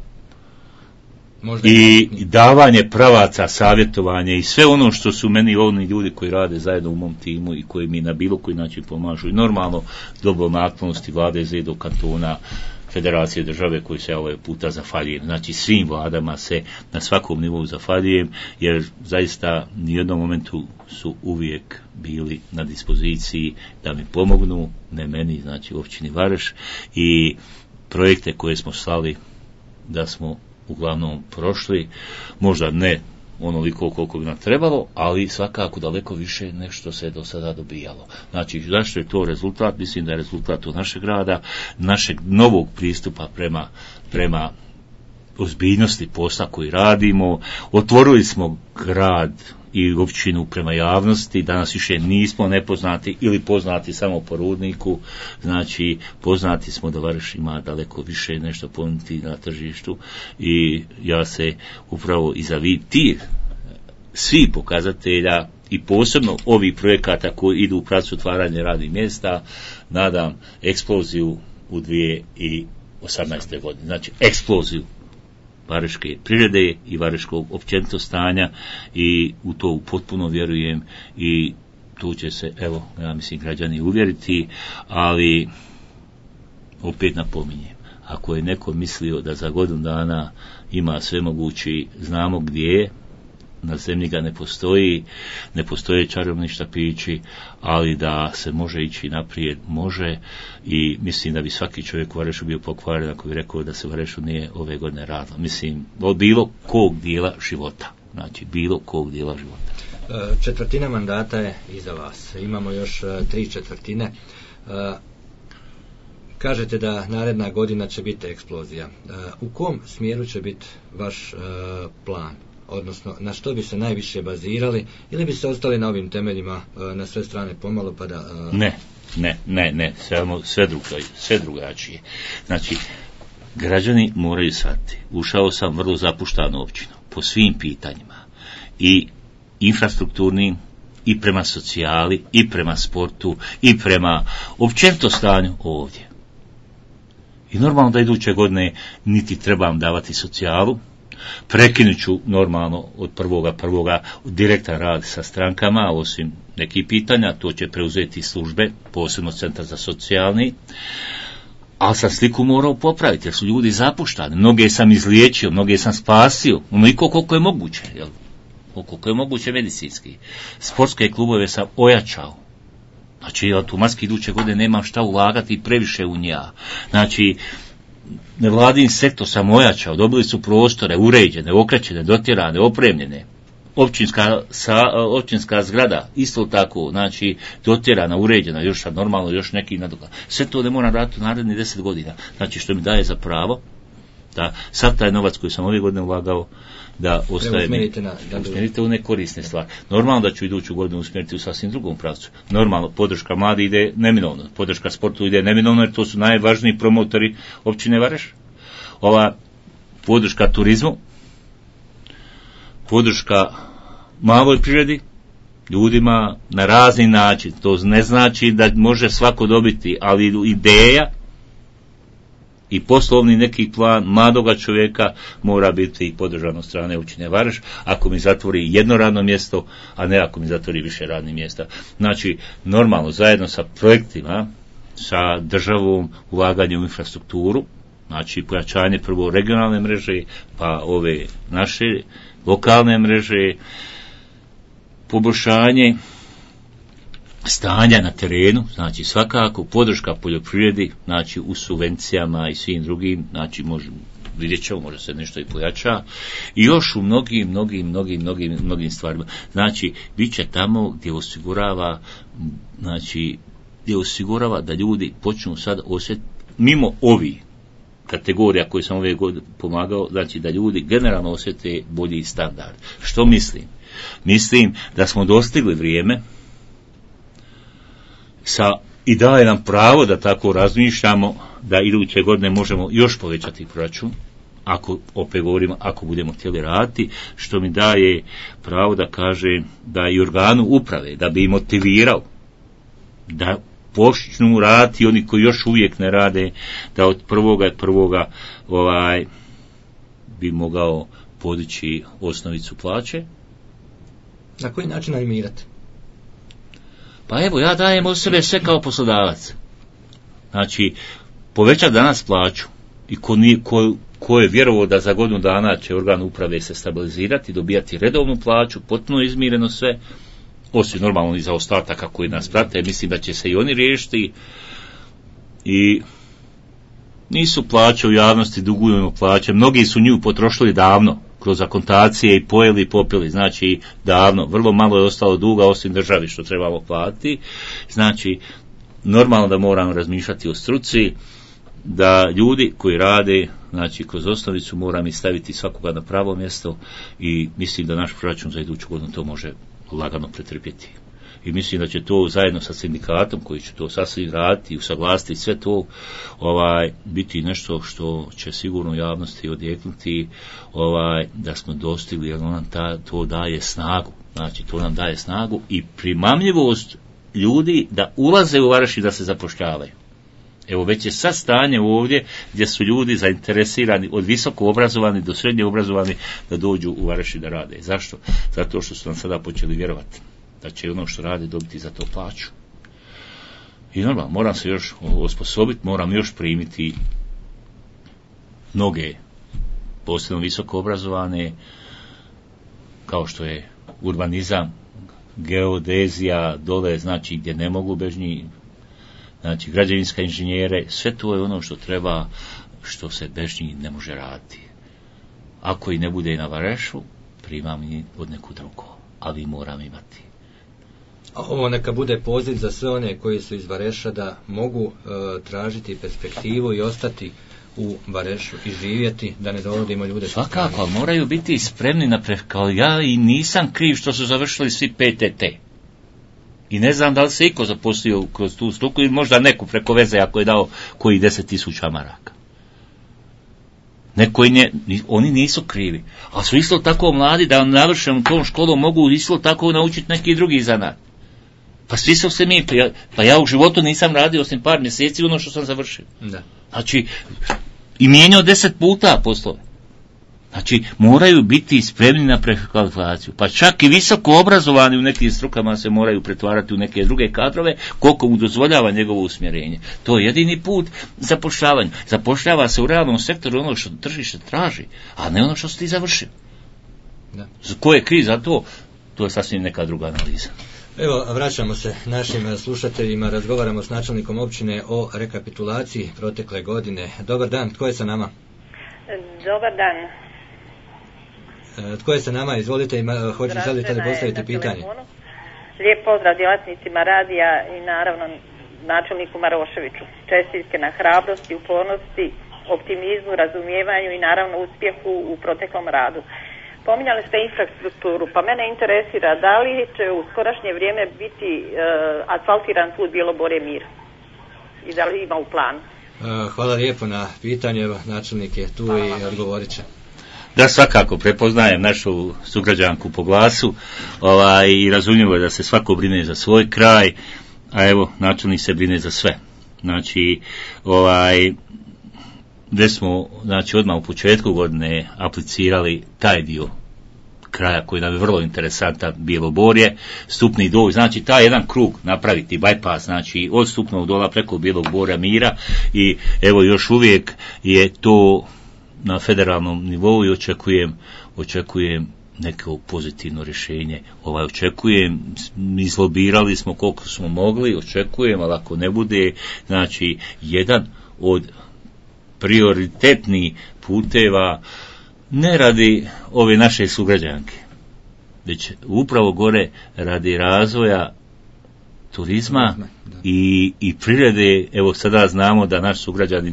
B: i davanje pravaca, savjetovanje i sve ono što su meni oni ljudi koji rade zajedno u mom timu i koji mi na bilo koji način pomažu i normalno dobronaklonosti vlade do kantona, federacije države koji se ovaj puta zahvaljujem. Znači svim vladama se na svakom nivou zahvaljujem, jer zaista u jednom momentu su uvijek bili na dispoziciji da mi pomognu, ne meni, znači općini Vareš, i projekte koje smo slali da smo uglavnom prošli, možda ne onoliko koliko bi nam trebalo, ali svakako daleko više nešto se do sada dobijalo. Znači, zašto je to rezultat? Mislim da je rezultat od našeg rada, našeg novog pristupa prema ozbiljnosti posla koji radimo. Otvorili smo grad i općinu prema javnosti, danas više nismo nepoznati ili poznati samo po rudniku, znači poznati smo da Vareš ima daleko više nešto ponuditi na tržištu i ja se upravo iza-vis tih svih pokazatelja i posebno ovih projekata koji idu u pravcu otvaranja radnih mjesta nadam eksploziju u 2018. godine. Znači eksploziju vareške privrede i vareškog općenito stanja i u to potpuno vjerujem i tu će se, evo, ja mislim, građani uvjeriti, ali opet napominjem, ako je neko mislio da za godinu dana ima sve mogući, znamo gdje je, na zemlji ga ne postoje čarobni štapići, ali da se može ići naprijed, može, i mislim da bi svaki čovjek u Varešu bio pokvaren ako bi rekao da se u Varešu nije ove godine radilo. Mislim, od bilo kog dijela života. Znači, bilo kog dijela života.
A: Četvrtina mandata je iza vas. Imamo još 3/4. Kažete da naredna godina će biti eksplozija. U kom smjeru će biti vaš plan? Odnosno, na što bi se najviše bazirali, ili bi se ostali na ovim temeljima na sve strane pomalo pa da...
B: Ne, sve drugačije. Znači, građani moraju shvatiti, ušao sam vrlo zapuštanu općinu, po svim pitanjima, i infrastrukturnim, i prema socijali, i prema sportu, i prema općenito stanju ovdje. I normalno da iduće godine niti trebam davati socijalu, prekinut ću normalno od 1.1. direktan rad sa strankama, osim nekih pitanja, to će preuzeti službe, posebno Centar za socijalni, ali sam sliku morao popraviti, jer su ljudi zapuštani, mnoge sam izliječio, mnoge sam spasio, onoliko koliko je moguće, koliko je moguće medicinski. Sportske klubove sam ojačao, znači automatski iduće godine nemam šta ulagati previše u njega, znači nevladin sektor sam ojačao, dobili su prostore uređene, okraćene, dotjerane, opremljene. Općinska zgrada isto tako, znači dotjerana, uređena, još sad normalno, još neki nadoklad. Sve to ne moram raditi u narednih 10 godina. Znači, što mi daje za pravo da sad taj novac koji sam ove godine ulagao da ostaje usmjerite u nekorisne stvari. Normalno da ću iduću godinu usmjeriti u sasvim drugom pravcu. Normalno, podrška mladi ide neminovno, podrška sportu ide neminovno, jer to su najvažniji promotori općine Vareš. Ova podrška turizmu, podrška maloj privredi, ljudima na razni način. To ne znači da može svako dobiti, ali ideja i poslovni neki plan mladoga čovjeka mora biti i podržan od strane općine Vareš, ako mi zatvori jedno radno mjesto, a ne ako mi zatvori više radnih mjesta. Znači, normalno, zajedno sa projektima sa državom ulaganje u infrastrukturu, znači pojačanje prvo regionalne mreže, pa ove naše lokalne mreže, poboljšanje stanja na terenu, znači svakako podrška poljoprivredi, znači u subvencijama i svim drugim, znači vidjet ćemo, može se nešto i pojača, i još u mnogim stvarima. Znači, bit će tamo gdje osigurava da ljudi počnu sad osjetiti, mimo ovi kategorija koje sam ove godine pomagao, znači da ljudi generalno osjete bolji standard. Što mislim? Mislim da smo dostigli vrijeme i daje nam pravo da tako razmišljamo, da iduće godine možemo još povećati proračun, ako budemo htjeli raditi, što mi daje pravo da kaže da i organu uprave, da bi motivirao da počnu raditi oni koji još uvijek ne rade, da od prvoga bi mogao podići osnovicu plaće.
A: Na koji način animirati?
B: Pa evo, ja dajem od sebe sve kao poslodavac. Znači, povećati danas plaću i ko je vjerovao da za godinu dana će organ uprave se stabilizirati, dobijati redovnu plaću, potpuno izmireno sve, osim normalno i za ostataka koji nas prate, mislim da će se i oni riješiti, i nisu plaće u javnosti, dugujemo plaće, mnogi su nju potrošili davno, kroz akontacije i pojeli i popili, znači davno, vrlo malo je ostalo duga osim državi što trebamo platiti, znači normalno da moramo razmišljati o struci, da ljudi koji rade, znači kroz osnovicu moram i staviti svakoga na pravo mjesto, i mislim da naš proračun za iduću godinu to može lagano pretrpjeti. I mislim da će to zajedno sa sindikatom koji će to sasvim raditi i usaglasiti sve to, biti nešto što će sigurno javnosti odjeknuti, da smo dostigli, jer nam to daje snagu. Znači to nam daje snagu i primamljivost ljudi da ulaze u Varaždin, da se zapošljavaju. Evo, već je sad stanje ovdje gdje su ljudi zainteresirani od visoko obrazovani do srednje obrazovani da dođu u Varaždin da rade. Zašto? Zato što su nam sada počeli vjerovati da će ono što rade dobiti za to plaću. I normalno, moram se još osposobiti, moram još primiti mnoge posebno visoko obrazovane, kao što je urbanizam, geodezija, dole, znači gdje ne mogu bežnji, znači građevinska inženjere, sve to je ono što treba, što se bez njih ne može raditi. Ako i ne bude na Varešu, primam i od neku drugu, ali moram imati.
A: Ovo neka bude poziv za sve one koji su iz Vareša da mogu tražiti perspektivu i ostati u Varešu i živjeti, da ne dovodimo ljude.
B: Svakako, ali moraju biti spremni kao ja, i nisam kriv što su završili svi PTT. I ne znam da li se iko zaposlio kroz tu struku, ili možda neku preko veze ako je dao koji 10.000 maraka. Oni nisu krivi, ali su isto tako mladi da navršenom tom školom mogu isto tako naučiti neki drugi zanat. Pa svi su se mi, pa ja u životu nisam radio osim par mjeseci ono što sam završio.
A: Da.
B: Znači, i mijenjao 10 puta poslove. Znači, moraju biti spremni na prekvalifikaciju. Pa čak i visoko obrazovani u nekim strukama se moraju pretvarati u neke druge kadrove, koliko mu dozvoljava njegovo usmjerenje. To je jedini put zapošljavanja. Zapošljava se u realnom sektoru ono što tržište traži, a ne ono što si ti završio.
A: Da.
B: Ko je kriv za to? To je sasvim neka druga analiza.
A: Evo, vraćamo se našim slušateljima, razgovaramo s načelnikom općine o rekapitulaciji protekle godine. Dobar dan, tko je sa nama?
D: Dobar dan.
A: Tko je sa nama? Izvolite, želite li postaviti pitanje?
D: Lijep pozdrav djelatnicima radija i naravno načelniku Maroševiću. Čestitke na hrabrosti, upornosti, optimizmu, razumijevanju i naravno uspjehu u proteklom radu. Pominjali ste infrastrukturu, pa mene interesira da li će u skorašnje vrijeme biti asfaltiran put Bilobore-Mir i da li ima u planu?
A: Hvala lijepo na pitanju, evo načelnik je tu i odgovorit će.
B: Da, svakako prepoznajem našu sugrađanku po glasu, i razumljivo je da se svako brine za svoj kraj, a evo načelnik se brine za sve. Znači, gdje smo, znači, odmah u početku godine aplicirali taj dio kraja koji nam je vrlo interesantan, Bijeloborje, Stupni Dol, znači taj jedan krug napraviti, bypass, znači od Stupnog Dola preko Bijelog Borja, Mira, i evo još uvijek je to na federalnom nivou i očekujem neko pozitivno rješenje. Očekujem, izlobirali smo koliko smo mogli, očekujem, ali ako ne bude, znači jedan od prioritetnih puteva, ne radi ove naše sugrađanke, već upravo gore radi razvoja turizma i prirode. Evo sada znamo da naš sugrađanin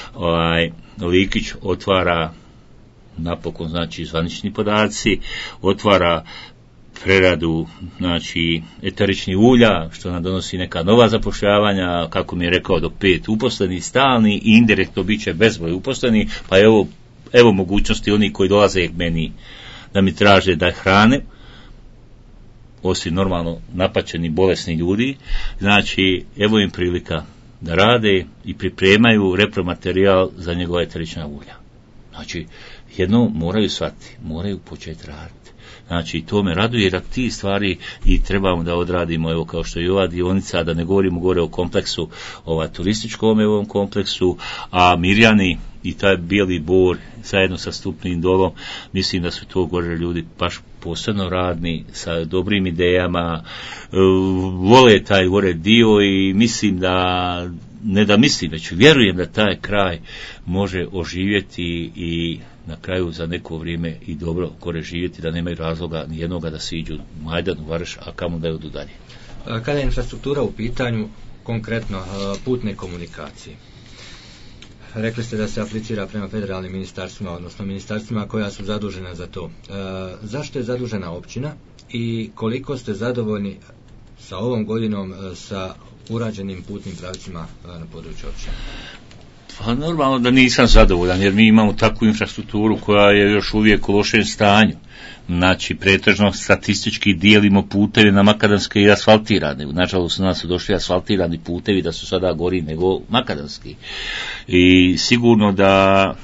B: Likić otvara, napokon, znači zvanični podaci, otvara preradu, znači eteričnih ulja, što nam donosi neka nova zapošljavanja, kako mi je rekao, do 5 uposlenih stalni i indirektno bit će bezbroj uposlenih, pa evo mogućnosti oni koji dolaze meni da mi traže da hrane, osim normalno napaćeni bolesni ljudi, znači evo im prilika da rade i pripremaju repromaterijal za njegove eterična ulja. Znači, jedno moraju shvatiti, moraju početi raditi. Znači, to me raduje, jer ti stvari i trebamo da odradimo, evo kao što je ova dionica, da ne govorimo gore o kompleksu, turističkom ovom kompleksu, a Mirjani i taj Bijeli Bor zajedno sa Stupnim Dolom, mislim da su to gore ljudi baš posebno radni, sa dobrim idejama, vole taj gore dio i mislim da, ne da mislim, već vjerujem da taj kraj može oživjeti i na kraju za neko vrijeme i dobro gore živjeti, da nemaju razloga nijednoga da se iđu u Majdan, u Vareš, a kamo da je odu dalje.
A: Kada je infrastruktura u pitanju, konkretno putne komunikacije, rekli ste da se aplicira prema federalnim ministarstvima, odnosno ministarstvima koja su zadužena za to. Zašto je zadužena općina i koliko ste zadovoljni sa ovom godinom sa urađenim putnim pravcima na području općine?
B: Pa normalno da nisam zadovoljan, jer mi imamo takvu infrastrukturu koja je još uvijek u lošem stanju. Znači, pretežno statistički dijelimo putevi na makadamske i asfaltirane. Nažalost, u nas su došli asfaltirani putevi da su sada gori nego makadamski. I sigurno da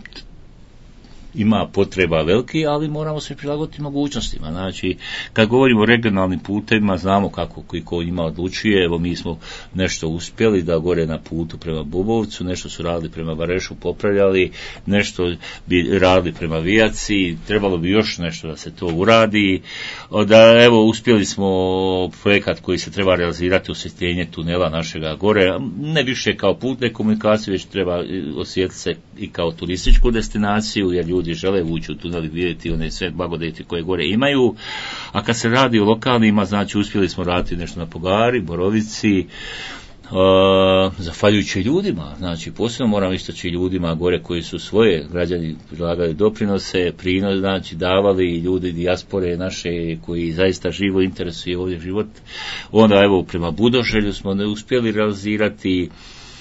B: ima potreba veliki, ali moramo se prilagoditi mogućnostima. Znači, kad govorimo o regionalnim putevima, znamo kako ko njima odlučuje. Evo, mi smo nešto uspjeli da gore na putu prema Bubovcu, nešto su radili prema Varešu, popravljali, nešto bi radili prema Vijaci, trebalo bi još nešto da se to uradi. Da, evo, uspjeli smo projekat koji se treba realizirati, osvjetljenje tunela našega gore, ne više kao putne komunikacije, već treba osjetiti se i kao turističku destinaciju, jer ljudi žele ući u tunel i vidjeti one sve blagodeti koje gore imaju. A kad se radi o lokalnima, znači uspjeli smo raditi nešto na Pogari, Borovici, zahvaljujući ljudima, znači posebno moram istaći ljudima gore koji su svoje građani prilagali doprinose, prinos, znači davali, ljudi dijaspore naše koji zaista živo interesuje ovdje život. Onda evo prema Budoželju smo ne uspjeli realizirati.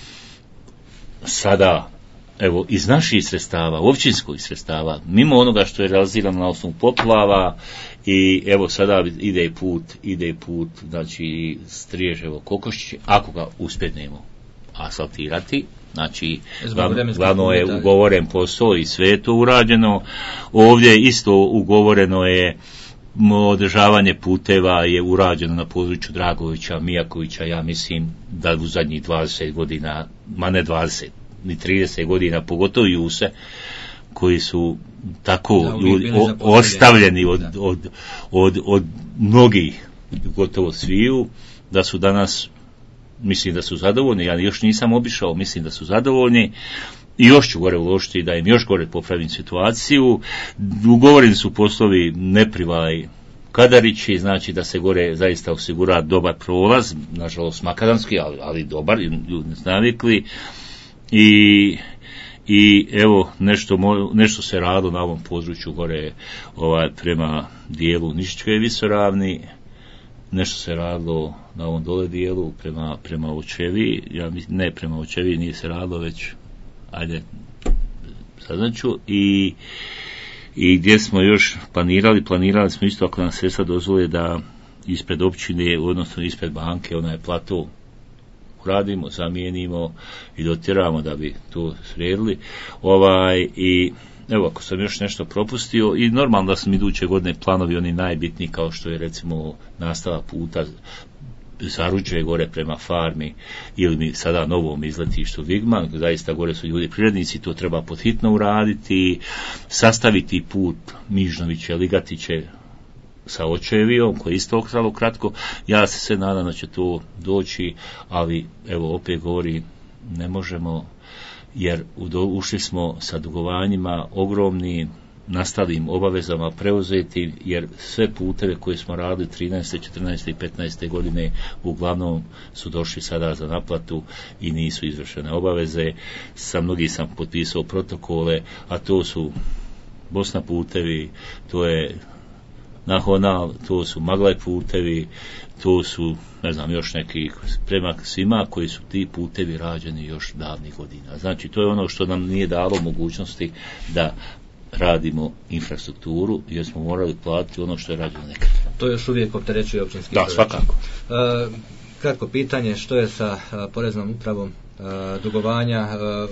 B: Sada evo iz naših sredstava, općinskih sredstava, mimo onoga što je realizirano na osnovu poplava, i evo sada ide put, znači Striježevo Kokošće, ako ga uspjetnemo asfaltirati, znači glavno je ugovoren posao i sve je to urađeno. Ovdje isto ugovoreno je održavanje puteva je urađeno na području Dragovića, Mijakovića, ja mislim da u zadnjih 20 godina, ma ne 20, ni 30 godina, pogotovo Juse, koji su tako ostavljeni od mnogih, gotovo sviju, da su danas, mislim da su zadovoljni, ja još nisam obišao, mislim da su zadovoljni, i još ću gore uložiti da im još gore popravim situaciju. Ugovoreni su poslovi Neprivaj Kadarići, znači da se gore zaista osigura dobar prolaz, nažalost makadamski, ali dobar, ljudi ne navikli. I evo nešto se radilo na ovom području gore prema dijelu Nišičke visoravni, nešto se radilo na ovom dole dijelu prema Očevi, ne prema Očevi nije se radilo, već ajde saznaću, i gdje smo još planirali smo isto, ako nam sredstva dozvole, da ispred općine, odnosno ispred banke, onaj plato uradimo, zamijenimo i dotjeramo da bi to sredili. evo ako sam još nešto propustio, i normalno da su mi iduće godine planovi oni najbitniji, kao što je recimo nastava puta Zaruđe gore prema farmi ili mi sada novom izletištu Vigman, zaista gore su ljudi prirodnici, to treba podhitno uraditi, sastaviti put Mižnoviće, Ligatiće sa Očevijom, koji je isto okralo kratko. Ja se sve nadam da će to doći, ali evo opet govori, ne možemo, jer ušli smo sa dugovanjima ogromni, nastalim obavezama preuzeti, jer sve puteve koje smo radili 13., 14. i 15. godine uglavnom su došli sada za naplatu i nisu izvršene obaveze. Sa mnogi sam potpisao protokole, a to su Bosna putevi, to je Nahonal, to su Maglaj putevi, to su, ne znam, još neki prema svima koji su ti putevi rađeni još davnih godina. Znači, to je ono što nam nije dalo mogućnosti da radimo infrastrukturu, jer smo morali platiti ono što je rađeno nekad.
A: To još uvijek opterećuje općinski
B: proračun. Da, svakako.
A: Kratko pitanje, što je sa poreznom upravom, dugovanja?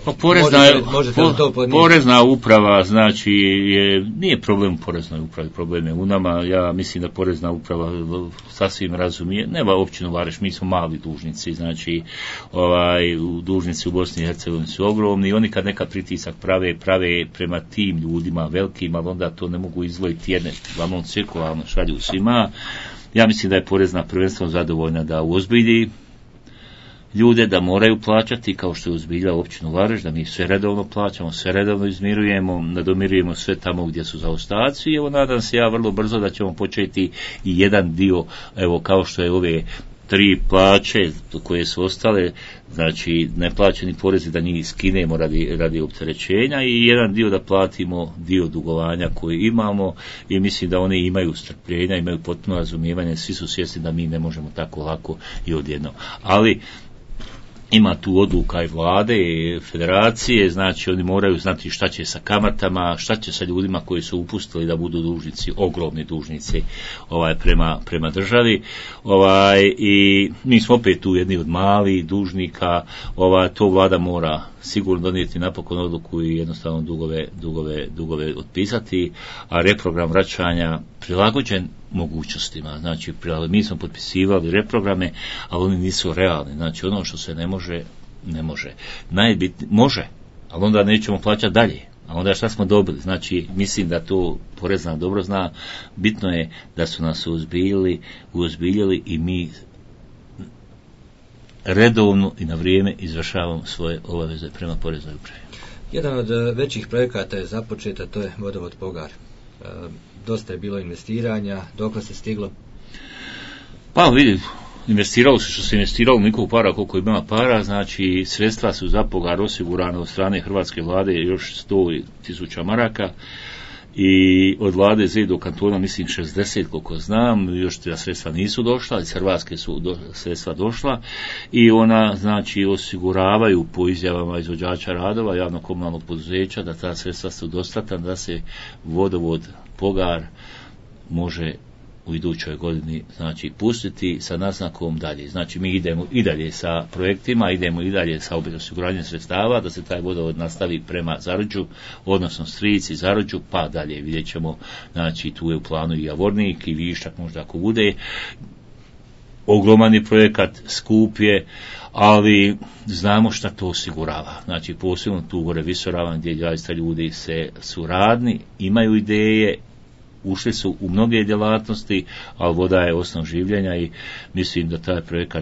B: Porezna uprava, znači, nije problem u poreznoj upravi, problem je u nama. Ja mislim da porezna uprava sasvim razumije, nema općinu Vareš, mi smo mali dužnici, znači dužnici u Bosni i Hercegovini su ogromni i oni kad neka pritisak prave prema tim ljudima velikim, ali onda to ne mogu izdvojiti jedne, glavnom cirkularno šalju svima. Ja mislim da je porezna prvenstveno zadovoljna da uozbilji ljude, da moraju plaćati, kao što je uzbiljala općinu Vareš, da mi sve redovno plaćamo, sve redovno izmirujemo, nadomirujemo sve tamo gdje su zaostaci. I evo, nadam se ja vrlo brzo da ćemo početi i jedan dio, evo kao što je ove 3 plaće koje su ostale, znači neplaćeni porezi, da njih skinemo radi opterećenja, i jedan dio da platimo dio dugovanja koji imamo, i mislim da oni imaju strpljenja, imaju potpuno razumijevanje, svi su svjesni da mi ne možemo tako lako i odjednom. Ali ima tu odluka i vlade i federacije, znači oni moraju znati šta će sa kamatama, šta će sa ljudima koji su upustili da budu dužnici, ogromni dužnici prema državi. I mi smo opet tu jedni od malih dužnika, to vlada mora sigurno donijeti napokon odluku i jednostavno dugove otpisati, a reprogram vraćanja prilagođen mogućnostima. Znači, mi smo potpisivali reprograme, ali oni nisu realni. Znači, ono što se ne može, ne može. Najbitnije, može, ali onda nećemo plaćati dalje. A onda šta smo dobili? Znači, mislim da to porezna dobro zna. Bitno je da su nas uozbiljili i mi redovno i na vrijeme izvršavamo svoje obaveze prema poreznoj upravi.
A: Jedan od većih projekata je započeta, to je vodovod Pogar. Dosta je bilo investiranja, dokle se stiglo?
B: Pa vidi, investiralo se što se investiralo, nikog para koliko ima para, znači sredstva su za Pogar osigurane od strane hrvatske vlade još 100.000 maraka, i od vlade Z do kantona mislim 60 koliko znam, još ta sredstva nisu došla, iz Hrvatske su sredstva došla, i ona znači osiguravaju po izjavama izvođača radova javno komunalnog poduzeća da ta sredstva su dostatna da se vodovod Pogar može u idućoj godini znači pustiti sa naznakom dalje. Znači mi idemo i dalje sa projektima, idemo i dalje sa osiguranjem sredstava da se taj vodovod nastavi prema Zaruđu, odnosno Strici, Zaruđu, pa dalje vidjet ćemo, znači tu je u planu i Javornik i Vištak možda ako bude. Ogroman je projekat, skup je, ali znamo šta to osigurava. Znači posebno tu gore Visoravan gdje zaista ljudi su radni, imaju ideje, ušli su u mnoge djelatnosti, ali voda je osnov življenja i mislim da taj projekat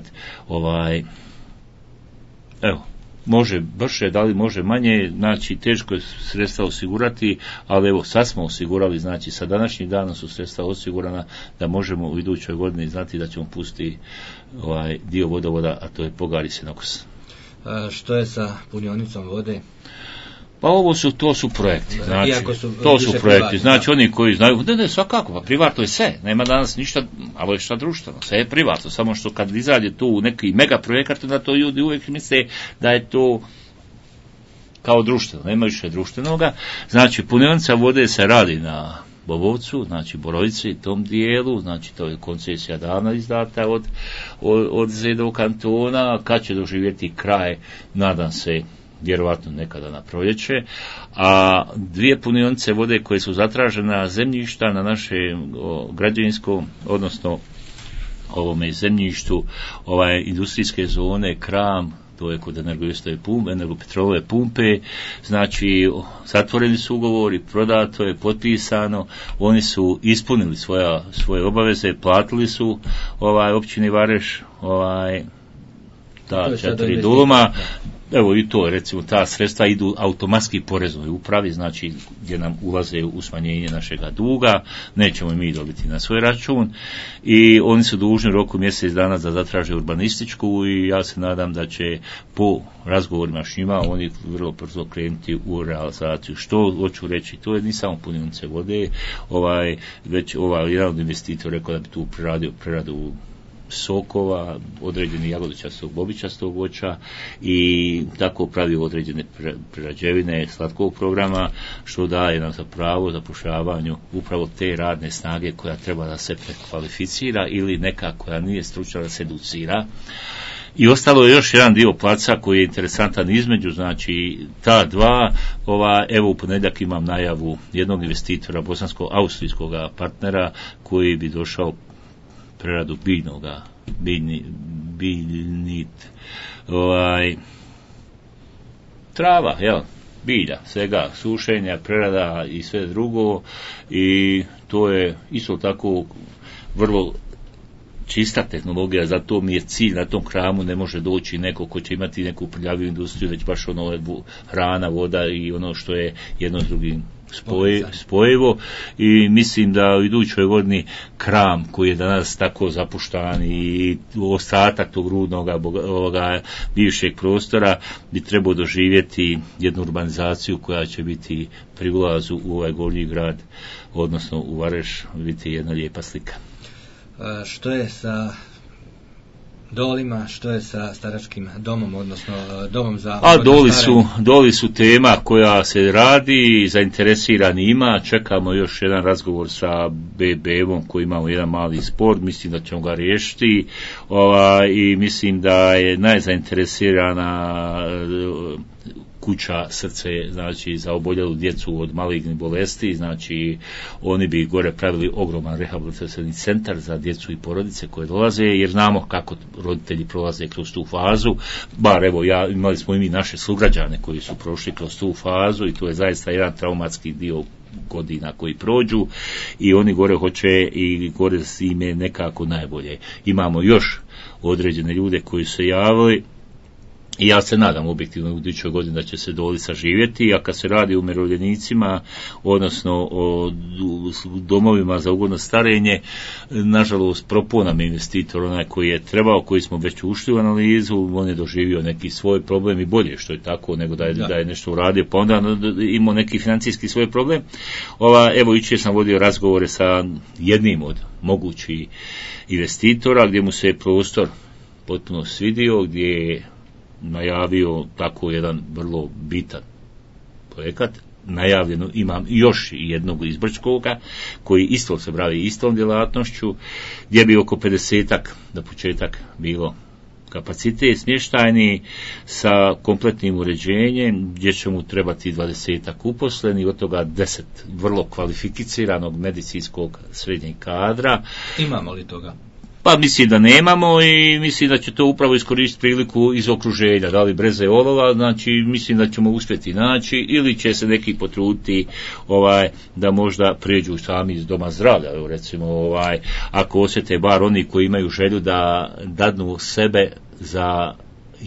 B: može brže, da li može manje, znači teško je sredstva osigurati, ali evo sad smo osigurali, znači sa današnjim danom su sredstva osigurana da možemo u idućoj godini znati da ćemo pustiti dio vodovoda, a to je Pogar i Senokos.
A: Što je sa punionicom vode?
B: Pa to su projekti, znači, to su projekti, znači oni koji znaju, ne, svakako, pa privatno je sve, nema danas ništa, ali je šta društveno, sve je privatno, samo što kad izađe tu neki mega projekat, onda to ljudi uvijek misle da je to kao društveno, nema više društvenoga, znači punionica vode se radi na Bobovcu, znači Borovici i tom dijelu, znači to je koncesija davno izdata od ZDO kantona, kad će doživjeti kraj, nadam se vjerovatno nekada na proljeće, a 2 punionice vode koje su zatražena zemljišta na našem građevinskom, odnosno ovome zemljištu, industrijske zone, Kram, to je kod energopetrolove pumpe, znači zatvoreni su ugovori, prodato je, potpisano, oni su ispunili svoje obaveze, platili su općini Vareš ta 4 doma. Evo i to, recimo, ta sredstva idu automatski poreznoj upravi, znači gdje nam ulaze u smanjenje našega duga, nećemo mi dobiti na svoj račun, i oni su dužni u roku mjesec dana da zatraže urbanističku, i ja se nadam da će po razgovorima s njima oni vrlo brzo krenuti u realizaciju. Što hoću reći, to je ni samo punionice vode, već jedan od investitora rekao da bi tu preradu sokova, određeni jagodičastog, bobičastog voća, i tako pravi određene prerađevine slatkog programa, što daje nam za pravo zapošljavanju upravo te radne snage koja treba da se prekvalificira ili neka koja nije stručna da se educira. I ostalo je još jedan dio placa koji je interesantan između, znači ta dva, evo u ponedjeljak imam najavu jednog investitora, bosansko-austrijskog partnera, koji bi došao preradu biljnit trava, bilja, svega, sušenja, prerada i sve drugo, i to je isto tako vrlo čista tehnologija, zato mi je cilj na tom Kramu, ne može doći neko ko će imati neku prljaviju industriju, već baš hrana, voda i ono što je jedno s drugim spojivo, i mislim da u idućoj godini Kram, koji je danas tako zapuštan i ostatak tog rudnog bivšeg prostora, bi trebao doživjeti jednu urbanizaciju koja će biti pri ulazu u ovaj gornji grad, odnosno u Vareš, biti jedna lijepa slika.
A: Što je sa dolima, što je sa staračkim domom, odnosno domom za...
B: Doli su tema koja se radi, zainteresirani ima, čekamo još jedan razgovor sa BB-om koji imamo jedan mali spor, mislim da ćemo ga riješiti, i mislim da je najzainteresirana kuća Srce, znači za oboljelu djecu od malignih bolesti, znači oni bi gore pravili ogroman rehabilitacijski centar za djecu i porodice koje dolaze, jer znamo kako roditelji prolaze kroz tu fazu, bar evo imali smo i mi naše sugrađane koji su prošli kroz tu fazu, i to je zaista jedan traumatski dio godina koji prođu, i oni gore hoće i gore im je nekako najbolje. Imamo još određene ljude koji su se javili, i ja se nadam objektivno u idućoj godini da će se Doli saživjeti, a kad se radi o umirovljenicima, odnosno o domovima za ugodno starenje, nažalost propao nam investitor, onaj koji je trebao, koji smo već ušli u analizu, on je doživio neki svoj problem, i bolje što je tako nego da je nešto uradio, pa onda imao neki financijski svoj problem. Evo jučer sam vodio razgovore sa jednim od mogućih investitora, gdje mu se prostor potpuno svidio, gdje je najavio tako jedan vrlo bitan projekat. Najavljeno imam još jednog iz Brčkoga koji isto se bavi istom djelatnošću, gdje bi oko 50-ak na početak bilo kapacitet smještajni sa kompletnim uređenjem, gdje će mu trebati 20-ak uposleni, od toga 10 vrlo kvalificiranog medicinskog srednjeg kadra.
A: Imamo li toga?
B: Pa mislim da nemamo, i mislim da će to upravo iskoristiti priliku iz okruženja, da li breze olova, znači mislim da ćemo uspjeti naći, ili će se neki potruditi da možda prijeđu sami iz doma zdravlja, recimo ako osjete bar oni koji imaju želju da dadnu sebe za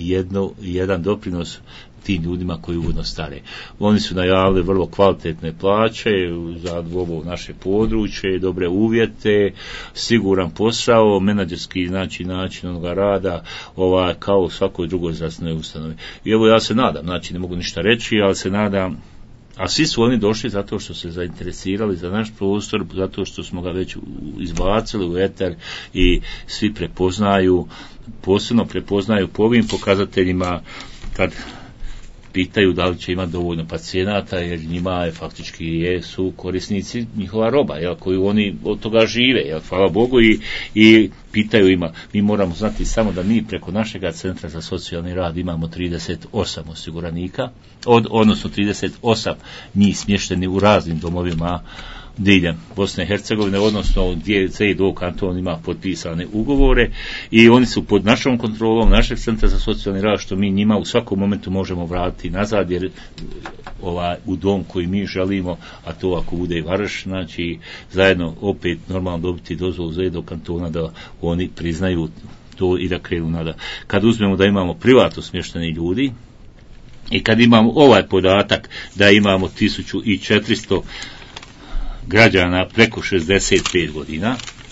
B: jedan doprinos tim ljudima koji ugodno stare. Oni su najavili vrlo kvalitetne plaće za ovo naše područje, dobre uvjete, siguran posao, menadžerski način onoga rada, kao u svakoj drugoj zdravstvenoj ustanovi. I evo ja se nadam, znači ne mogu ništa reći, ali se nadam, a svi su oni došli zato što se zainteresirali za naš prostor, zato što smo ga već izbacili u eter, i svi prepoznaju, posebno prepoznaju po ovim pokazateljima, kad pitaju da li će imati dovoljno pacijenata, jer njima je faktički su korisnici njihova roba, jel, koju oni od toga žive, jel, hvala Bogu, i pitaju ima. Mi moramo znati samo da mi preko našeg centra za socijalni rad imamo 38 osiguranika, odnosno 38 njih smješteni u raznim domovima diljem Bosne i Hercegovine, odnosno gdje CEDO kanton ima potpisane ugovore i oni su pod našom kontrolom našeg centra za socijalni rad, što mi njima u svakom momentu možemo vratiti nazad, jer u dom koji mi želimo, a to ako bude i Vareš, znači zajedno opet normalno dobiti dozvolu CEDO kantona da oni priznaju to i da krenu nada. Kad uzmemo da imamo privatno smješteni ljudi i kad imamo ovaj podatak da imamo 1400 građana preko 65 godina,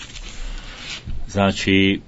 B: znači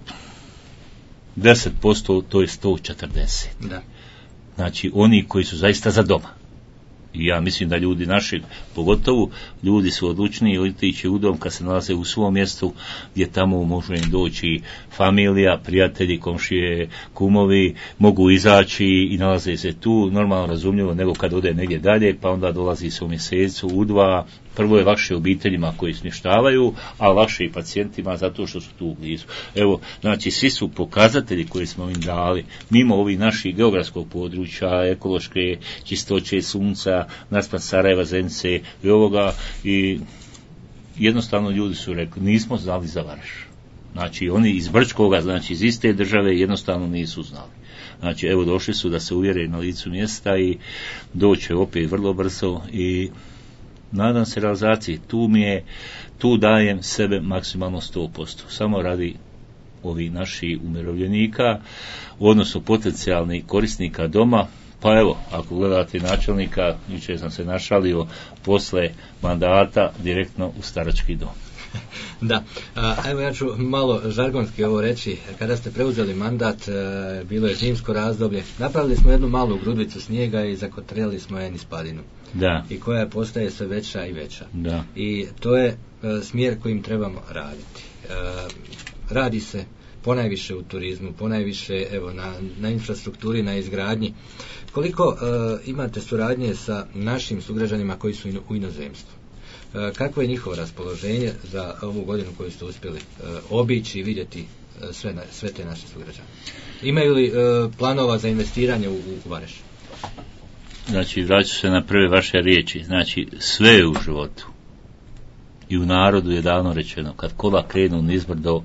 B: 10% to je 140.
A: Da.
B: Znači oni koji su zaista za doma. I ja mislim da ljudi naši, pogotovo ljudi su odlučni otići u dom kad se nalaze u svom mjestu, gdje tamo može im doći familija, prijatelji, komšije, kumovi, mogu izaći i nalaze se tu, normalno razumljivo, nego kad ode negdje dalje, pa onda dolazi se u mjesecu, u dva. Prvo je lakše obiteljima koji smještavaju, a lakše i pacijentima zato što su tu blizu. Evo, znači svi su pokazatelji koje smo im dali, mimo ovih naših geografskog područja, ekološke čistoće sunca, naspram Sarajeva, Zenice i ovoga, i jednostavno ljudi su rekli, nismo znali za Vareš. Znači oni iz Brčkoga, znači iz iste države, jednostavno nisu znali. Znači evo došli su da se uvjere na licu mjesta i doće opet vrlo brzo i nadam se realizaciji. Tu dajem sebe maksimalno 100%. Samo radi ovi naši umirovljenika, odnosno potencijalni korisnika doma. Pa evo, ako gledate načelnika, jučer sam se našalio, posle mandata direktno u starački dom.
A: Da, evo ja ću malo žargonski ovo reći. Kada ste preuzeli mandat, bilo je zimsko razdoblje, napravili smo jednu malu grudvicu snijega i zakotrljali smo je niz padinu.
B: Da.
A: I koja postaje sve veća i veća.
B: Da.
A: I to je smjer kojim trebamo raditi. Radi se ponajviše u turizmu, ponajviše evo, na infrastrukturi, na izgradnji. Koliko imate suradnje sa našim sugrađanima koji su u inozemstvu? Kakvo je njihovo raspoloženje za ovu godinu koju ste uspjeli obići i vidjeti sve te naše sugrađane? Imaju li planova za investiranje u Vareš?
B: Znači, vraću se na prve vaše riječi. Znači, sve je u životu. I u narodu je davno rečeno, kad kola krenu nizbrdo,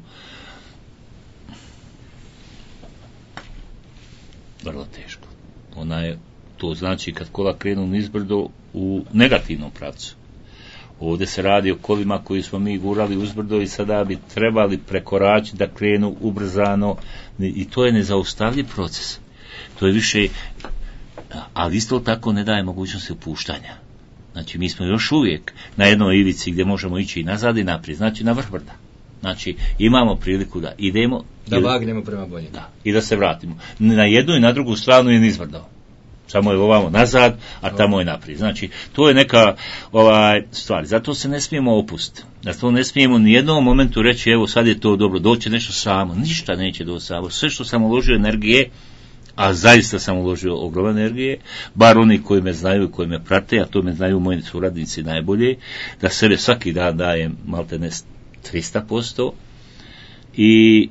B: vrlo teško. To znači kad kola krenu nizbrdo u negativnom pravcu. Ovdje se radi o kolima koji smo mi gurali uzbrdo i sada bi trebali prekoračiti da krenu ubrzano, i to je nezaustavljiv proces. To je više, ali isto tako ne daje mogućnosti opuštanja. Znači mi smo još uvijek na jednoj ivici gdje možemo ići i nazad i naprijed, znači na vrh brda. Znači imamo priliku da idemo,
A: da vagnemo prema bolje.
B: Da, i da se vratimo. Na jednu i na drugu stranu je nizbrdo. Samo je ovamo nazad, a tamo je naprijed. Znači, to je neka stvar. Zato se ne smijemo opustiti. Zato ne smijemo ni jednom momentu reći, evo sad je to dobro, doće nešto samo. Ništa neće doći samo. Sve što sam uložio energije, a zaista sam uložio ogromne energije, bar oni koji me znaju i koji me prate, a to me znaju moji suradnici najbolje, da sebe svaki dan dajem maltene 300%, i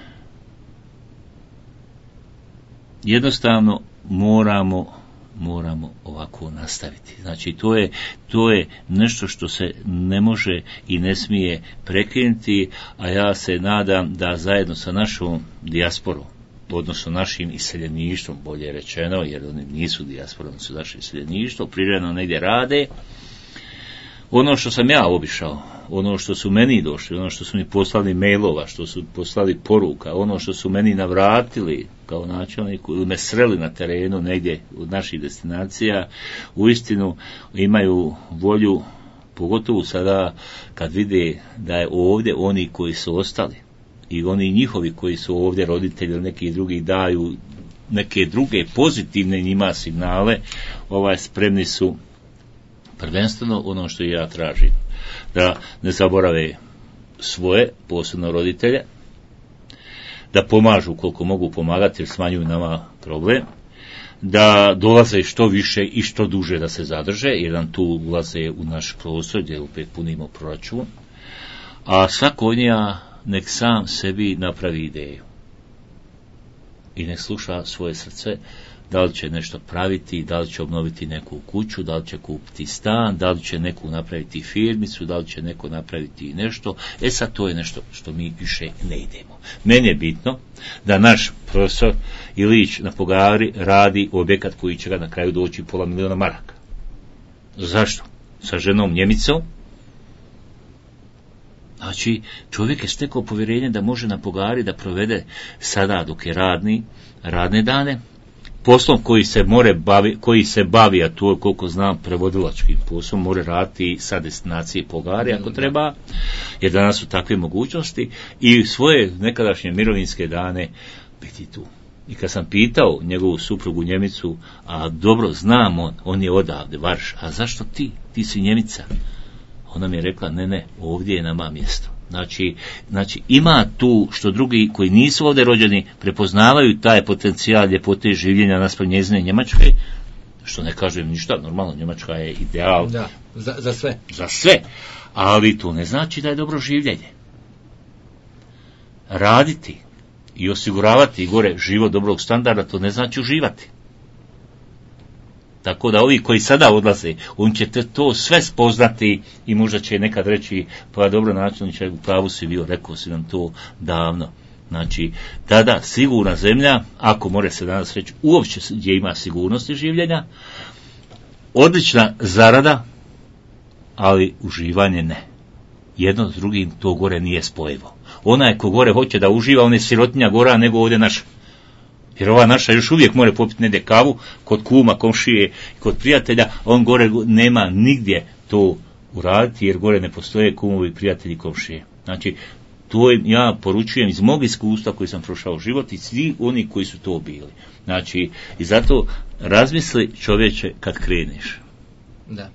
B: jednostavno moramo ovako nastaviti. Znači to je nešto što se ne može i ne smije prekinuti, a ja se nadam da zajedno sa našom dijasporom, odnosno našim iseljeništvom, bolje rečeno, jer oni nisu dijaspora, oni su naše iseljeništvo, privremeno negdje rade. Ono što sam ja obišao, ono što su meni došli, ono što su mi poslali mailova, što su poslali poruka, ono što su meni navratili kao načelniku ili me sreli na terenu negdje od naših destinacija, uistinu imaju volju, pogotovo sada kad vide da je ovdje oni koji su ostali i oni njihovi koji su ovdje roditelji ili neki drugi daju neke druge pozitivne njima signale, spremni su prvenstveno ono što ja tražim, da ne zaborave svoje, posebno roditelje, da pomažu koliko mogu pomagati jer smanjuju nama problem, da dolaze što više i što duže da se zadrže, jer nam tu ulaze u naš prostor gdje opet punimo proračun, a svako od njega nek sam sebi napravi ideju i nek sluša svoje srce, da li će nešto praviti, da li će obnoviti neku kuću, da li će kupiti stan, da li će neku napraviti firmicu, da li će neko napraviti nešto. Sad to je nešto što mi više ne idemo. Meni je bitno da naš profesor Ilić na Pogari radi objekat koji će ga na kraju doći 500.000 maraka. Zašto? Sa ženom Njemicom. Znači, čovjek je stekao povjerenje da može na Pogari da provede sada dok je radne dane, poslom koji se bavi, a to je koliko znam prevodilačkim poslom, može raditi sa destinacije Pogari ako treba, jer danas su takve mogućnosti, i svoje nekadašnje mirovinske dane biti tu. I kad sam pitao njegovu suprugu Njemicu, a dobro znam on je odavde, Varš, a zašto ti si Njemica? Ona mi je rekla, ne, ovdje je nama mjesto. Znači ima tu što drugi koji nisu ovdje rođeni prepoznavaju taj potencijal ljepote življenja naspram njezine Njemačke, što ne kažem ništa, normalno Njemačka je ideal.
A: Da, za sve.
B: Za sve, ali to ne znači da je dobro življenje. Raditi i osiguravati gore život dobrog standarda, to ne znači uživati. Tako da ovi koji sada odlaze, on će to sve spoznati i možda će nekad reći, pa dobro načelniče, u pravu si bio, rekao si nam to davno. Znači, tada sigurna zemlja, ako more se danas reći, uopće gdje ima sigurnosti življenja, odlična zarada, ali uživanje ne. Jedno s drugim to gore nije spojivo. Onaj ko gore hoće da uživa, on je sirotinja gora nego ovdje naša. Jer ova naša još uvijek mora popiti negdje kavu kod kuma, komšije, kod prijatelja, on gore nema nigdje to uraditi, jer gore ne postoje kumovi, prijatelji, komšije. Znači, to ja poručujem iz mog iskustva koji sam prošao život i svi oni koji su to bili. Znači, i zato razmisli čovječe kad kreneš.
A: Da.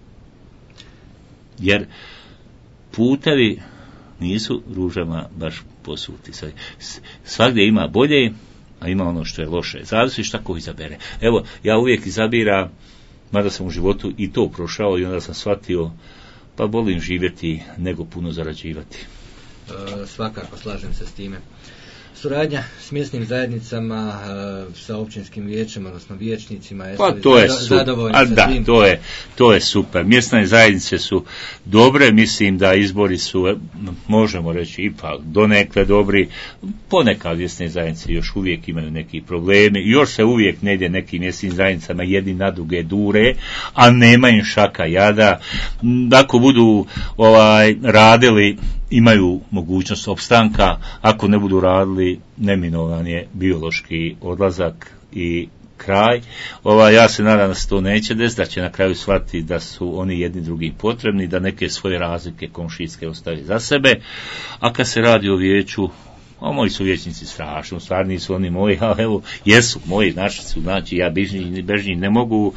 B: Jer putevi nisu ružama baš posuti. Svagdje ima bolje, a ima ono što je loše. Zavisi šta ko izabere. Evo, ja uvijek izabiram, mada sam u životu i to prošao i onda sam shvatio, pa volim živjeti nego puno zarađivati.
A: Svakako, slažem se s time. Suradnja s mjesnim zajednicama, sa općinskim vijećima, odnosno vijećnicima,
B: pa to je super. To je super. Mjesne zajednice su dobre, mislim da izbori su, možemo reći, ipak donekle dobri. Ponekad mjesne zajednice još uvijek imaju neki problemi, još se uvijek ne ide nekim mjesnim zajednicama jedni na druge dure, a nema im šaka jada. Ako budu radili, imaju mogućnost opstanka, ako ne budu radili, neminovan je biološki odlazak i kraj. Ja se nadam da se to neće desiti, da će na kraju shvatiti da su oni jedni drugim potrebni, da neke svoje razlike komšijske ostavi za sebe. A kad se radi o vijeću, moji su vijećnici strašni, stvarno nisu oni moji, ali evo, jesu moji, naši su, znači ja bežnji ne mogu,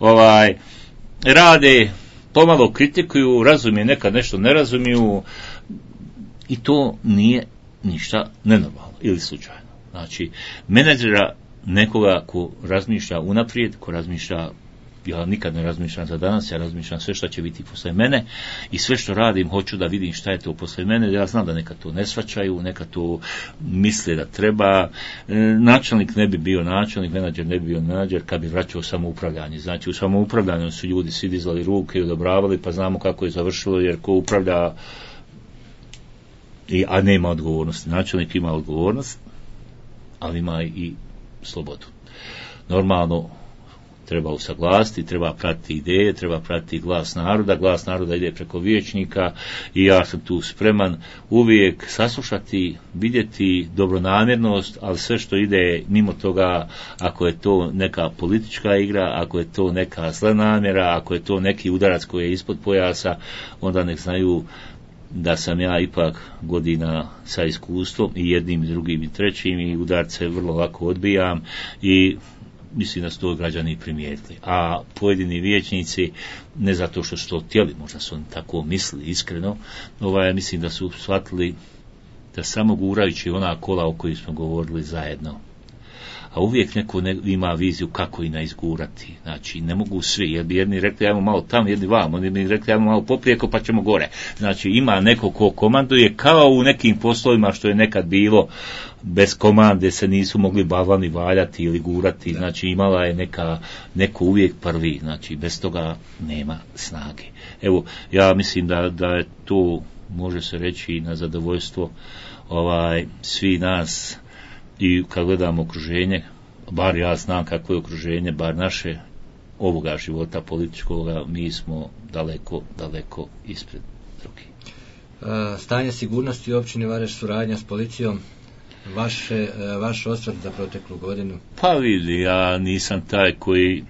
B: rade, pomalo kritikuju, razumije, nekad nešto ne razumiju, i to nije ništa nenormalno ili slučajno. Znači, menadžera nekoga ko razmišlja unaprijed, ko razmišlja, ja nikad ne razmišljam za danas, ja razmišljam sve što će biti posle mene i sve što radim hoću da vidim šta je to posle mene, ja znam da neka to ne shvaćaju, neka to misle da treba. Načelnik ne bi bio načelnik, menadžer ne bi bio menadžer kad bi vraćao samoupravljanje. Znači, u samoupravljanju su ljudi svi dizali ruke i odobravali, pa znamo kako je završilo, jer ko upravlja a nema odgovornosti. Načelnik ima odgovornost, ali ima i slobodu. Normalno treba usaglasiti, treba pratiti ideje, treba pratiti glas naroda ide preko vijećnika i ja sam tu spreman uvijek saslušati, vidjeti dobronamjernost, ali sve što ide mimo toga, ako je to neka politička igra, ako je to neka zla namjera, ako je to neki udarac koji je ispod pojasa, onda nek znaju da sam ja ipak godina sa iskustvom i jednim, i drugim, i trećim, i udarce vrlo lako odbijam i mislim da su to građani primijetili. A pojedini vijećnici, ne zato što su to htjeli, možda su oni tako mislili iskreno, mislim da su shvatili da samo gurajući ona kola o kojih smo govorili zajedno, a uvijek neko ima viziju kako i izgurati. Znači, ne mogu svi, jer bi jedni rekli ajmo malo tamo, jedni vam, oni bi rekli ajmo malo poprijeko pa ćemo gore. Znači, ima neko ko komanduje, kao u nekim poslovima što je nekad bilo, bez komande se nisu mogli balvani valjati ili gurati, znači imala je neko uvijek prvi, znači bez toga nema snage. Evo, ja mislim da je to, može se reći, na zadovoljstvo svi nas, i kad gledamo okruženje, bar ja znam kako je okruženje, bar naše ovoga života političkoga, mi smo daleko ispred drugih.
A: Stanje sigurnosti u općini Vareš, suradnja s policijom, vaš osvrt za proteklu godinu?
B: Pa vidi, ja nisam taj koji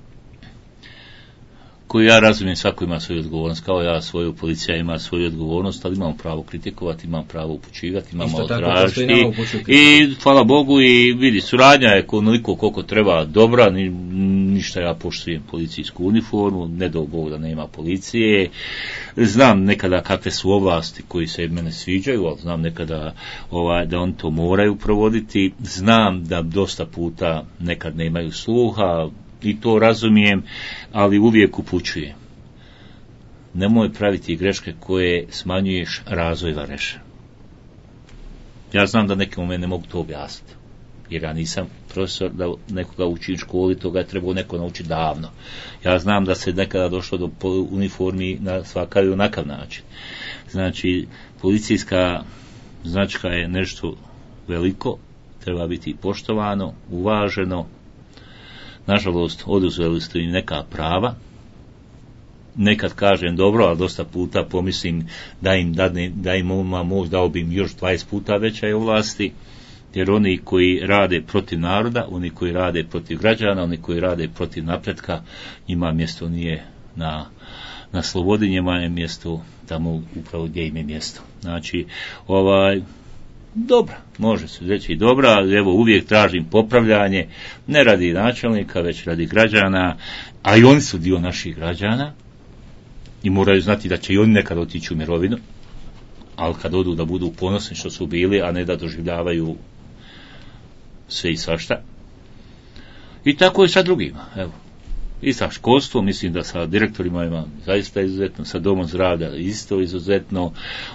B: ja razumijem, svako ima svoju odgovornost, kao ja svoju, policija ima svoju odgovornost, ali imamo pravo kritikovati, imamo pravo upućivati, imamo tražiti i hvala Bogu, i vidi, suradnja je onoliko koliko treba dobra, ništa ja poštujem policijsku uniformu, ne do Bog da nema policije, znam nekada kakve su ovlasti koji se mene sviđaju, ali znam nekada da oni to moraju provoditi, znam da dosta puta nekad nemaju sluha, i to razumijem, ali uvijek upućujem. Nemoj praviti greške koje smanjuješ razvoj Vareša. Ja znam da neki u mene ne mogu to objasniti, jer ja nisam profesor da nekoga uči u školi, toga je trebao neko naučiti davno. Ja znam da se nekada došlo do uniformi na svakav i onakav način. Znači, policijska značka je nešto veliko, treba biti poštovano, uvaženo. Nažalost, oduzeli ste im neka prava. Nekad kažem dobro, ali dosta puta pomislim da im moć dao bi im još 20 puta veće ovlasti, jer oni koji rade protiv naroda, oni koji rade protiv građana, oni koji rade protiv napretka, njima mjesto nije na slobodi, njima je mjesto tamo upravo gdje im je mjesto. Znači, dobra, može se reći dobra, ali evo uvijek tražim popravljanje, ne radi načelnika, već radi građana, a i oni su dio naših građana i moraju znati da će i oni nekad otići u mirovinu, ali kad odu da budu ponosni što su bili, a ne da doživljavaju sve i svašta. I tako je sa drugima, evo. I sa školstvom, mislim da sa direktorima ima zaista izuzetno, sa domom zdravlja isto izuzetno,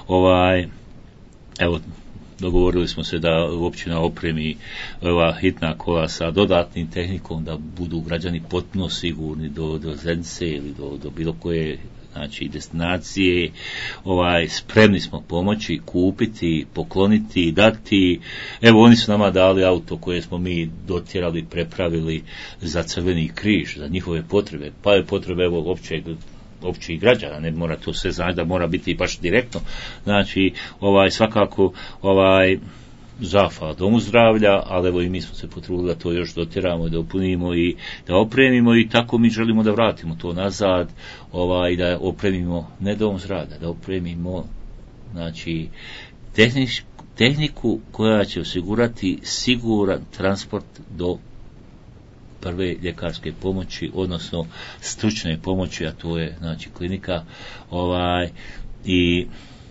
B: evo, dogovorili smo se da općina opremi ova hitna kola sa dodatnim tehnikom, da budu građani potpuno sigurni do Zenice ili do bilo koje, znači, destinacije. Spremni smo pomoći, kupiti, pokloniti, dati. Evo, oni su nama dali auto koje smo mi dotjerali, prepravili za Crveni križ, za njihove potrebe, pa je potrebe evo općih građana, ne mora to sve znači da mora biti baš direktno. Znači, svakako zahvala domu zdravlja, ali evo i mi smo se potrudili da to još dotjeramo, da upunimo i da opremimo, i tako mi želimo da vratimo to nazad, i da opremimo ne dom zdravlja, da opremimo, znači, tehniku koja će osigurati siguran transport do prve ljekarske pomoći, odnosno stručne pomoći, a to je, znači, klinika, i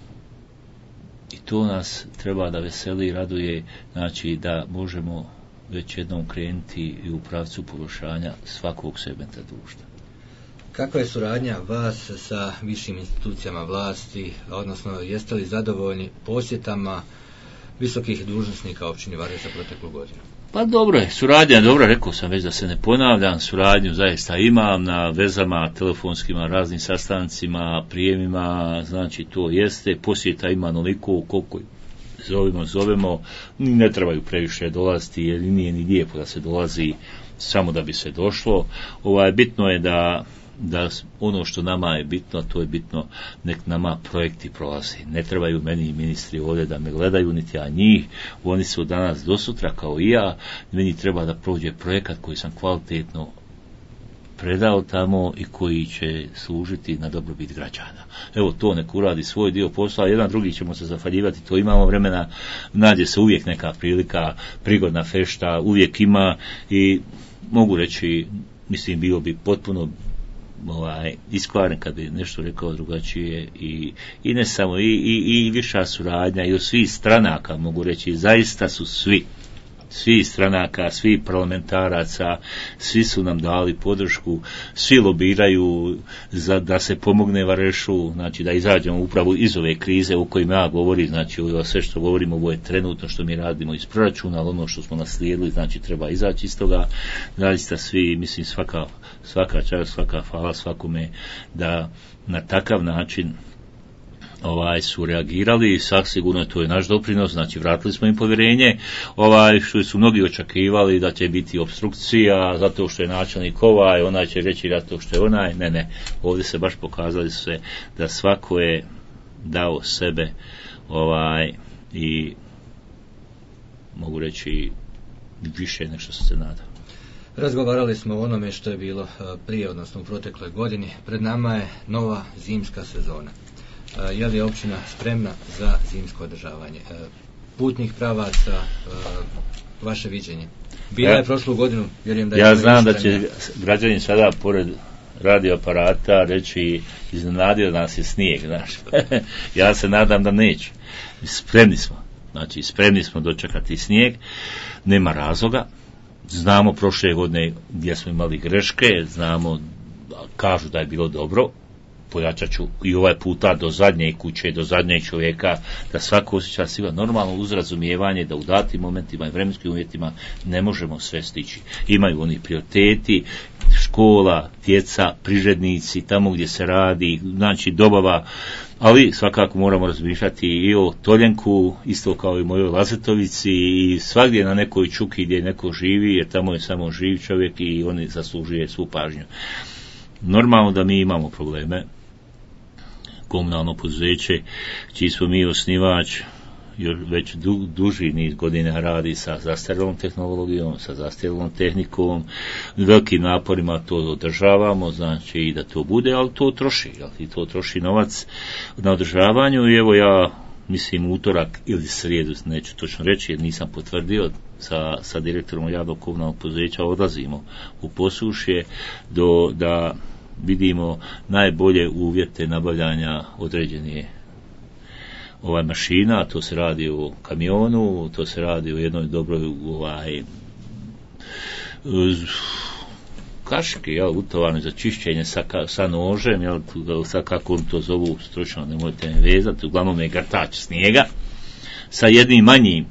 B: to nas treba da veseli i raduje, znači, da možemo već jednom krenuti i u pravcu poboljšanja svakog segmenta društva.
A: Kakva je suradnja vas sa višim institucijama vlasti, odnosno jeste li zadovoljni posjetama visokih dužnosnika općini Vareš za proteklu godinu?
B: Pa dobro je, suradnja je dobra, rekao sam već da se ne ponavljam, suradnju zaista imam na vezama, telefonskima, raznim sastancima, prijemima, znači to jeste, posjeta ima onoliko koliko zovemo, ne trebaju previše dolaziti jer nije ni lijepo da se dolazi samo da bi se došlo. Bitno je da ono što nama je bitno, to je bitno, nek nama projekti prolazi. Ne trebaju meni ministri ovdje da me gledaju, niti ja njih, oni su danas do sutra kao i ja, meni treba da prođe projekat koji sam kvalitetno predao tamo i koji će služiti na dobrobit građana. Evo, to nek uradi svoj dio posla, jedan drugi ćemo se zafaljivati, to imamo vremena, nađe se uvijek neka prilika, prigodna fešta, uvijek ima, i mogu reći, mislim, bio bi potpuno iskvaren kad bi nešto rekao drugačije, i ne samo i viša suradnja i od svih stranaka, mogu reći, zaista su svi svi stranaka, svi parlamentaraca, svi su nam dali podršku, svi lobiraju da se pomogne Varešu, znači da izađemo upravo iz ove krize u kojima ja govorim, znači ovo sve što govorimo, ovo je trenutno što mi radimo iz proračuna, ali ono što smo naslijedili, znači treba izaći iz toga, zaista svi, mislim svaka čast, svaka hvala svakome da na takav način su reagirali, sigurno to je naš doprinos, znači vratili smo im povjerenje, što su mnogi očekivali da će biti opstrukcija zato što je načelnik onaj će reći zato što je onaj, ne, ovdje se baš pokazali sve da svako je dao sebe i mogu reći više nego što se nada.
A: Razgovarali smo o onome što je bilo prije, odnosno u protekloj godini. Pred nama je nova zimska sezona. Je li općina spremna za zimsko održavanje putnih pravaca, vaše viđenje? Bila je prošlu godinu, vjerujem da je...
B: Ja znam da će građani sada pored radioaparata reći iznenadio nas je snijeg, znaš. Ja se nadam da neće. Spremni smo dočekati snijeg, nema razloga. Znamo prošle godine gdje smo imali greške, kažu da je bilo dobro, pojačat ću i ovaj puta do zadnje kuće, do zadnjeg čovjeka, da svako osjeća sigurno normalno uz razumijevanje da u datim momentima i vremenskim uvjetima ne možemo sve stići. Imaju oni prioriteti, škola, djeca, prižednici, tamo gdje se radi, znači dobava, ali svakako moramo razmišljati i o Toljenku, isto kao i mojoj Lazetovici i svagdje na nekoj čuki gdje neko živi, jer tamo je samo živ čovjek i on zaslužuje svu pažnju. Normalno da mi imamo probleme. Komunalno poduzeće, čiji smo mi osnivač, već duži niz godina radi sa zastarjelom tehnologijom, sa zastarjelom tehnikom, velikim naporima to održavamo, znači i da to bude, ali to troši novac na održavanju i evo ja mislim utorak ili srijedu, neću točno reći jer nisam potvrdio, sa direktorom javnog komunalnog poduzeća odlazimo u Posušje da vidimo najbolje uvjete nabavljanja određenih mašina, to se radi o kamionu, to se radi o jednoj dobroj kaške, utovanoj za čišćenje sa nožem, sad kako on to zovu stručno, nemojte me vezati, uglavnom je grtač snijega, sa jednim manjim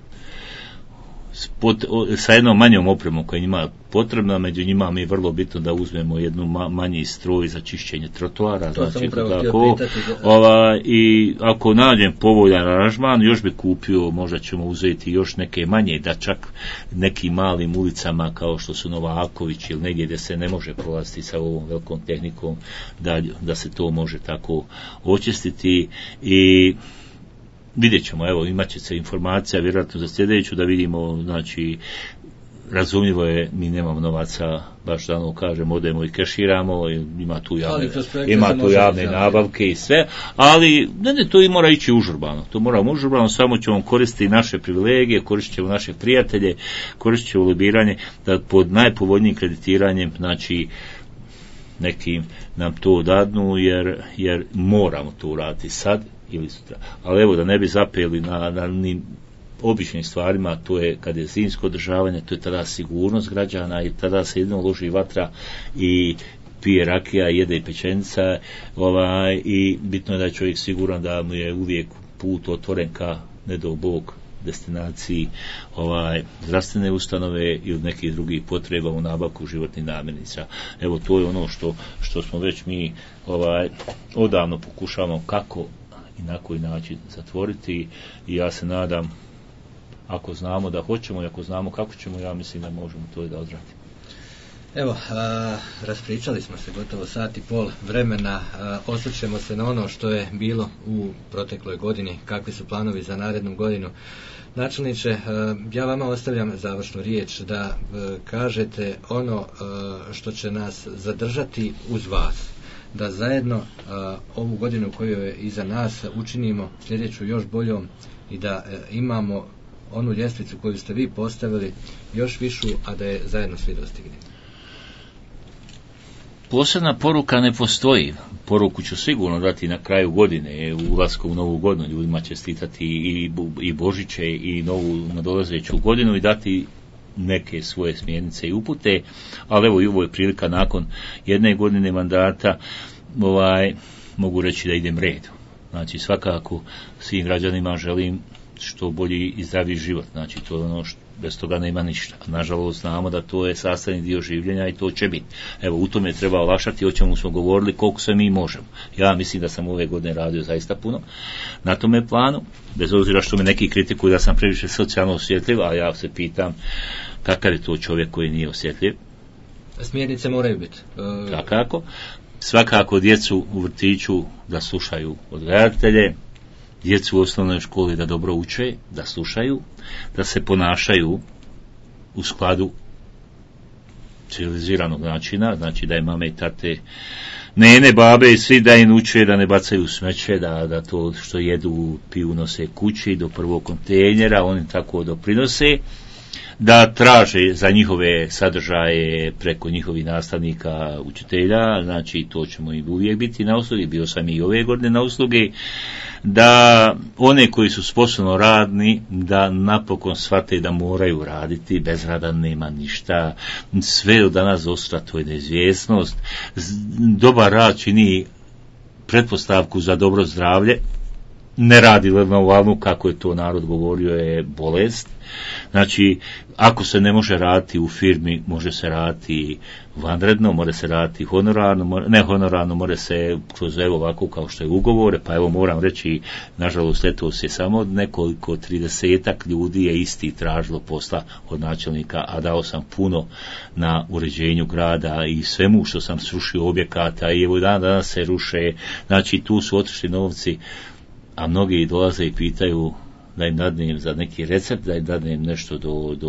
B: sa jednom manjom opremom koja njima potrebna, među njima mi je vrlo bitno da uzmemo jednu manji stroj za čišćenje trotoara, znači tako, i ako nađem povoljan aranžman, još bi kupio, možda ćemo uzeti još neke manje, da čak nekim malim ulicama kao što su Novaković ili negdje gdje se ne može prolaziti sa ovom velikom tehnikom, da se to može tako očistiti i vidjet ćemo, evo, imat će se informacija vjerojatno za sljedeću da vidimo, znači, razumljivo je, mi nemamo novaca, baš da kažem, odemo i keširamo, ima tu javne nabavke i sve, ali to i mora ići užurbano, to moramo užurbano, samo ćemo koristiti naše privilegije, koristit ćemo naše prijatelje, koristit ćemo lobiranje, da pod najpovoljnijim kreditiranjem, znači, nekim nam to dadnu, jer moramo to uraditi sad ili sutra. Ali evo, da ne bi zapeli na običnim stvarima, to je kad je zimsko održavanje, to je tada sigurnost građana i tada se jedino loži vatra i pije rakija, jede pečenica, i bitno je da je čovjek siguran da mu je uvijek put otvoren ka, ne do Bog, destinaciji zdravstvene ustanove ili nekih drugih potreba u nabavku životnih namirnica. Evo, to je ono što smo već mi odavno pokušavamo kako i na koji način zatvoriti i ja se nadam, ako znamo da hoćemo i ako znamo kako ćemo, ja mislim da možemo to i da odradimo.
A: Evo, raspričali smo se gotovo sat i pol vremena, osvrćemo se na ono što je bilo u protekloj godini, kakvi su planovi za narednu godinu. Načelniče, ja vama ostavljam završnu riječ da kažete ono što će nas zadržati uz vas, da zajedno ovu godinu koju je iza nas učinimo sljedeću još boljom i da imamo onu ljestvicu koju ste vi postavili još višu, a da je zajedno svi dostignemo.
B: Posebna poruka ne postoji. Poruku ću sigurno dati na kraju godine, ulaskom u novu godinu, ljudima čestitati i Božiće i novu nadolazeću godinu i dati neke svoje smjernice i upute, ali evo i ovo je prilika nakon jedne godine mandata, mogu reći da idem redu. Znači svakako svim građanima želim što bolji i zdraviji život, znači to je ono što bez toga nema ništa. Nažalost znamo da to je sastavni dio življenja i to će biti. Evo u tome treba olakšati, o čemu smo govorili, koliko sve mi možemo. Ja mislim da sam ove godine radio zaista puno na tome planu, bez obzira što me neki kritikuju da sam previše socijalno osjetljiv, a ja se pitam kakav je to čovjek koji nije osjetljiv.
A: Smjernice moraju biti.
B: Kako? Svakako djecu u vrtiću da slušaju odgajatelje, djecu u osnovnoj školi da dobro uče, da slušaju, da se ponašaju u skladu civiliziranog načina, znači da je mame i tate, nene, babe i svi da im uče da ne bacaju smeće, da to što jedu piju nose kući do prvog kontejnera, oni tako doprinose, da traže za njihove sadržaje preko njihovih nastavnika, učitelja, znači to ćemo i uvijek biti na uslugi, bio sam i ove godine na uslugi, da one koji su sposobno radni, da napokon shvate da moraju raditi, bez rada nema ništa, sve od danas osta to je neizvjesnost, dobar rad čini pretpostavku za dobro zdravlje, ne radi lednovalnu, kako je to narod govorio, je bolest. Znači, ako se ne može raditi u firmi, može se raditi vanredno, može se raditi honorarno, ne honorarno, može se kroz evo ovako kao što je ugovore, pa evo moram reći, nažalost, eto se samo nekoliko 30 ljudi je isti tražilo posla od načelnika, a dao sam puno na uređenju grada i svemu što sam srušio objekata i evo danas se ruše, znači tu su otišli novci, a mnogi dolaze i pitaju da im dadnem za neki recept, da im dadnem nešto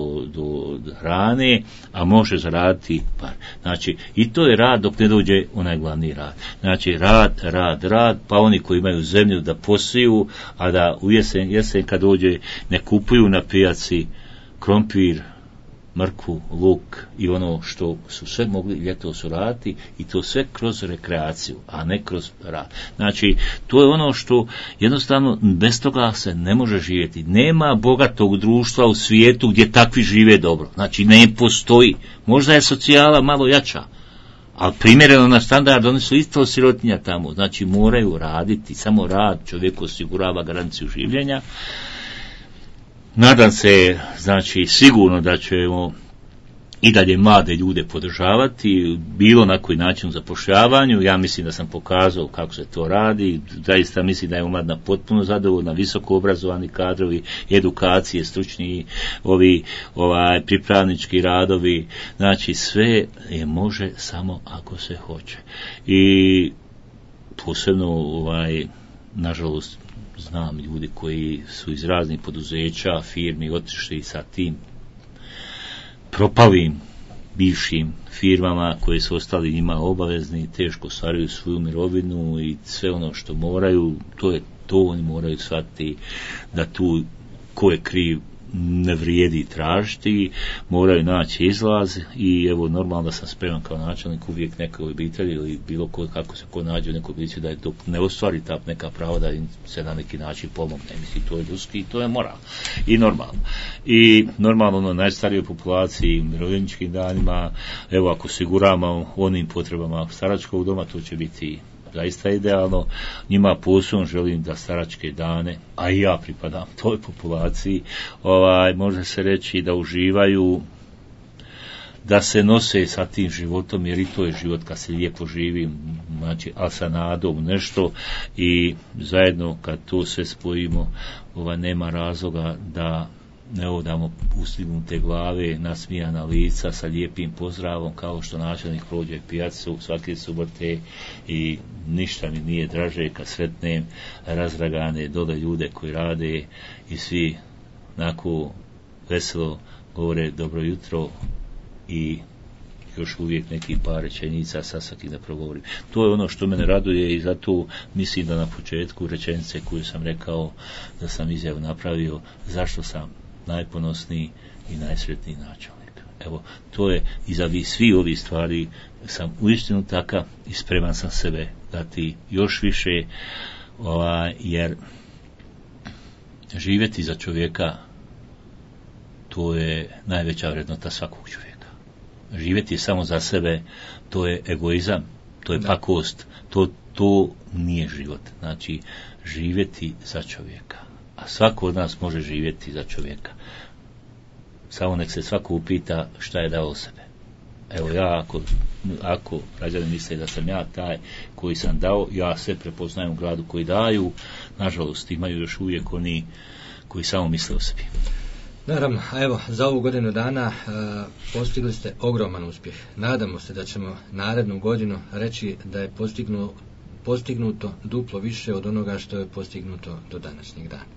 B: do hrane, a može zaraditi par. Znači, i to je rad dok ne dođe onaj glavni rad. Znači, rad, pa oni koji imaju zemlju da posiju, a da u jesen kad dođe ne kupuju na pijaci krompir, mrkvu, luk i ono što su sve mogli ljetos raditi i to sve kroz rekreaciju, a ne kroz rad. Znači, to je ono što jednostavno bez toga se ne može živjeti. Nema bogatog društva u svijetu gdje takvi žive dobro. Znači, ne postoji. Možda je socijala malo jača, ali primjereno na standard, oni su isto sirotinja tamo. Znači, moraju raditi. Samo rad čovjeku osigurava garanciju življenja. Nadam se, znači, sigurno da ćemo i dalje mlade ljude podržavati, bilo na koji način u zapošljavanju. Ja mislim da sam pokazao kako se to radi, zaista mislim da je omladina potpuno zadovoljna, visoko obrazovani kadrovi, edukacije, stručni pripravnički radovi, znači sve je može samo ako se hoće. I posebno nažalost znam ljudi koji su iz raznih poduzeća, firmi otišli sa tim propalim bivšim firmama koje su ostali njima obavezni, teško ostvaruju svoju mirovinu i sve ono što moraju, to oni moraju shvatiti da tu ko je kriv ne vrijedi tražiti, moraju naći izlaz i evo normalno da sam spreman kao načelnik uvijek nekoj obitelji ili bilo kako se ko nađe u nekoj obitelji da je dok ne ostvari ta neka prava da im se na neki način pomogne. Mislim, to je ljudski i to je moral i normalno. I normalno najstarijoj populaciji, mirovljeničkim danima, evo ako osiguramo onim potrebama staračkog doma, to će biti zaista idealno. Njima posebno želim da staračke dane, a i ja pripadam toj populaciji, može se reći da uživaju, da se nose sa tim životom, jer i to je život kad se lijepo živi, znači, a sa nadom nešto i zajedno kad to sve spojimo, nema razloga da ne odamo ustignute glave, nasmijana lica sa lijepim pozdravom, kao što načelnik prođe pijacu svake subote i ništa mi nije draže kad sretnem razragane dole ljude koji rade i svi onako veselo govore dobro jutro i još uvijek neki par rečenica sasakim da progovorim. To je ono što mene raduje i zato mislim da na početku rečenice koju sam rekao da sam izjavu napravio zašto sam najponosniji i najsretniji načelnik. Evo, to je iza svi ovi stvari sam uistinu takav i spreman sam sebe dati još više, jer živjeti za čovjeka to je najveća vrednota svakog čovjeka. Živjeti samo za sebe to je egoizam, to je pakost, to nije život. Znači, živjeti za čovjeka. A svako od nas može živjeti za čovjeka. Samo nek se svako upita šta je dao sebe. Evo ja, ako građani misle da sam ja taj koji sam dao, ja sve prepoznajem u gradu koji daju, nažalost imaju još uvijek oni koji samo misle o sebi.
A: Naravno, a evo, za ovu godinu dana postigli ste ogroman uspjeh. Nadamo se da ćemo narednu godinu reći da je postignuto duplo više od onoga što je postignuto do današnjeg dana.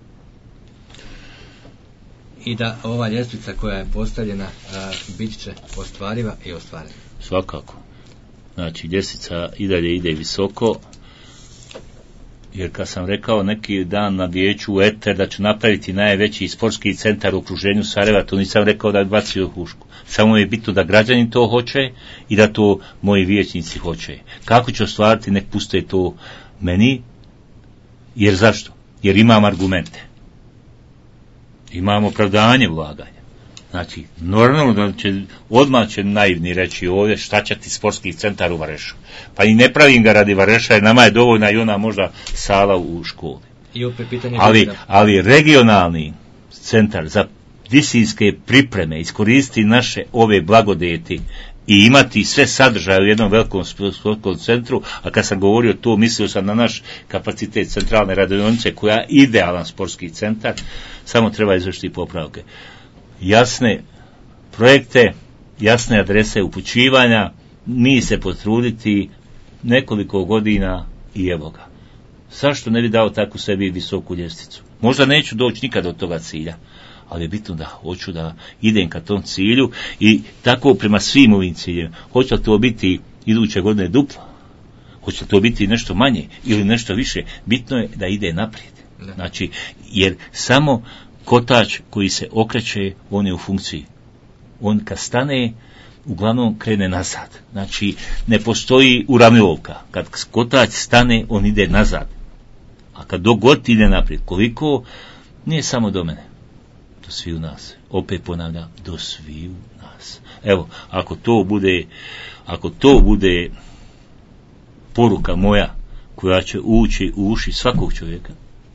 A: I da ova ljestvica koja je postavljena bit će ostvariva i ostvarena.
B: Svakako. Znači, ljestvica i dalje ide visoko, jer kad sam rekao neki dan na vijeću u Eter da ću napraviti najveći sportski centar u okruženju Sarajeva, to nisam rekao da je bacio hušku. Samo je bitno da građani to hoće i da to moji vijećnici hoće. Kako ću ostvariti, nek puste to meni, jer zašto? Jer imam argumente. Imamo opravdanje ulaganja. Znači, normalno da odmah će naivni reći ovdje šta će ti sportski centar u Varešu. Pa i ne pravim ga radi Vareša, jer nama je dovoljna i ona možda sala u školi.
A: I opet pitanje
B: ali regionalni centar za disciplinske pripreme, iskoristiti naše ove blagodeti i imati sve sadržaje u jednom velikom sportskom centru, a kad sam govorio to, mislio sam na naš kapacitet centralne radionice koja je idealan sportski centar, samo treba izvršiti popravke. Jasne projekte, jasne adrese upućivanja, mi se potruditi nekoliko godina i evo ga. Zašto ne bi dao takvu sebi visoku ljestvicu? Možda neću doći nikad do toga cilja, ali je bitno da hoću da idem ka tom cilju i tako prema svim ovim ciljima. Hoće li to biti iduće godine duplo? Hoće li to biti nešto manje ili nešto više? Bitno je da ide naprijed. Znači, jer samo kotač koji se okreće, on je u funkciji. On kad stane, uglavnom krene nazad. Znači, ne postoji uravnilovka. Kad kotač stane, on ide nazad. A kad dogod ide naprijed, koliko, nije samo do mene. Do sviju nas. Opet ponavljam, do sviju nas. Evo, ako to bude poruka moja, koja će ući u uši svakog čovjeka,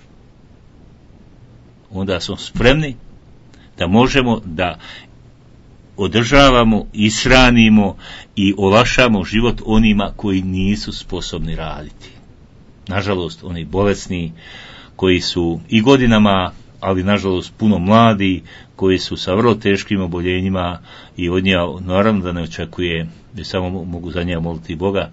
B: onda smo spremni da možemo da održavamo, ishranimo i olakšamo život onima koji nisu sposobni raditi. Nažalost, oni bolesni, koji su i godinama, ali nažalost puno mladi, koji su sa vrlo teškim oboljenjima i od nje naravno da ne očekuje, da samo mogu za nje moliti Boga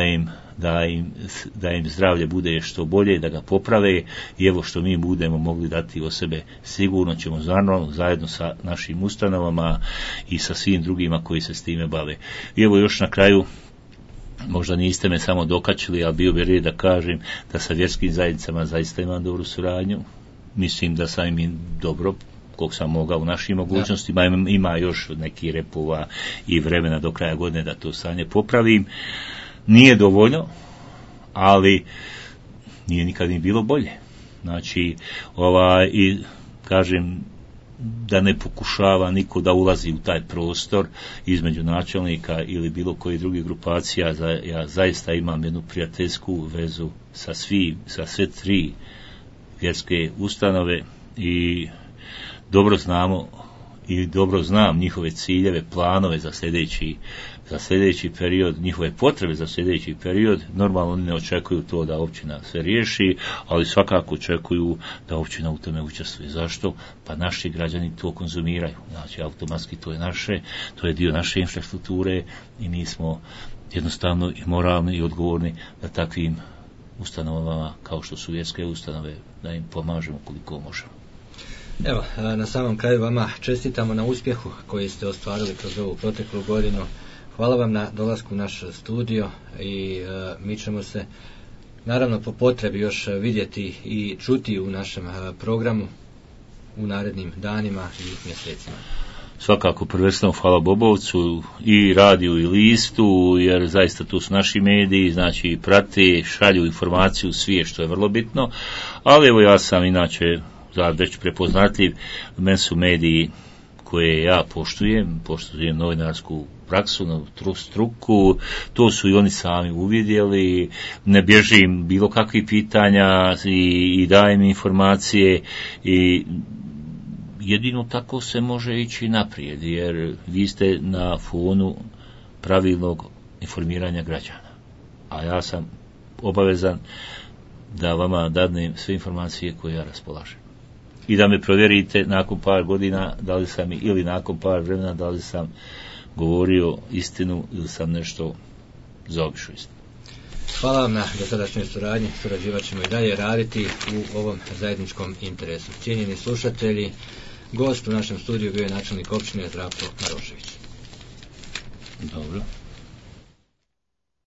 B: da im zdravlje bude što bolje, da ga poprave i evo što mi budemo mogli dati o sebe, sigurno ćemo zajedno sa našim ustanovama i sa svim drugima koji se s time bave. I evo još na kraju, možda niste me samo dokačili, ali bio bi red da kažem da sa vjerskim zajednicama zaista imam dobru suradnju. Mislim da sam im dobro koliko sam mogao u našim mogućnostima, ima još neki repova i vremena do kraja godine da to stanje popravim. Nije dovoljno, ali nije nikad ni bilo bolje. Znači, i kažem da ne pokušava niko da ulazi u taj prostor između načelnika ili bilo koji drugi grupacija. Ja zaista imam jednu prijateljsku vezu sa sve tri vjerske ustanove i dobro znamo i dobro znam njihove ciljeve, planove za sljedeći period, njihove potrebe za sljedeći period. Normalno oni ne očekuju to da općina sve riješi, ali svakako očekuju da općina u tome učestvuje. Zašto? Pa naši građani to konzumiraju. Znači, automatski to je naše, to je dio naše infrastrukture i mi smo jednostavno i moralni i odgovorni da takvim ustanovama kao što su vjerske ustanove, da im pomažemo koliko možemo.
A: Evo, na samom kraju vama čestitamo na uspjehu koji ste ostvarili kroz ovu proteklu godinu. Hvala vam na dolasku u naš studio i mi ćemo se naravno po potrebi još vidjeti i čuti u našem programu u narednim danima i mjesecima.
B: svakako prvenstveno hvala Bobovcu i radiju i listu, jer zaista tu su naši mediji, znači prate, šalju informaciju svije, što je vrlo bitno, ali evo ja sam inače već prepoznatljiv, meni su mediji koje ja poštujem novinarsku praksu, struku, to su i oni sami uvidjeli, ne bježim bilo kakvih pitanja i dajem informacije i jedino tako se može ići naprijed, jer vi ste na fonu pravilnog informiranja građana, a ja sam obavezan da vama dadnem sve informacije koje ja raspolažem. I da me provjerite nakon par godina da li sam ili nakon par vremena da li sam govorio istinu ili sam nešto zaobišao istinu.
A: Hvala vam na dosadašnjoj suradnji, surađivat ćemo i dalje raditi u ovom zajedničkom interesu. Cijenjeni slušatelji, gost u našem studiju bio je načelnik općine Zdravko Marošević.
B: Dobro.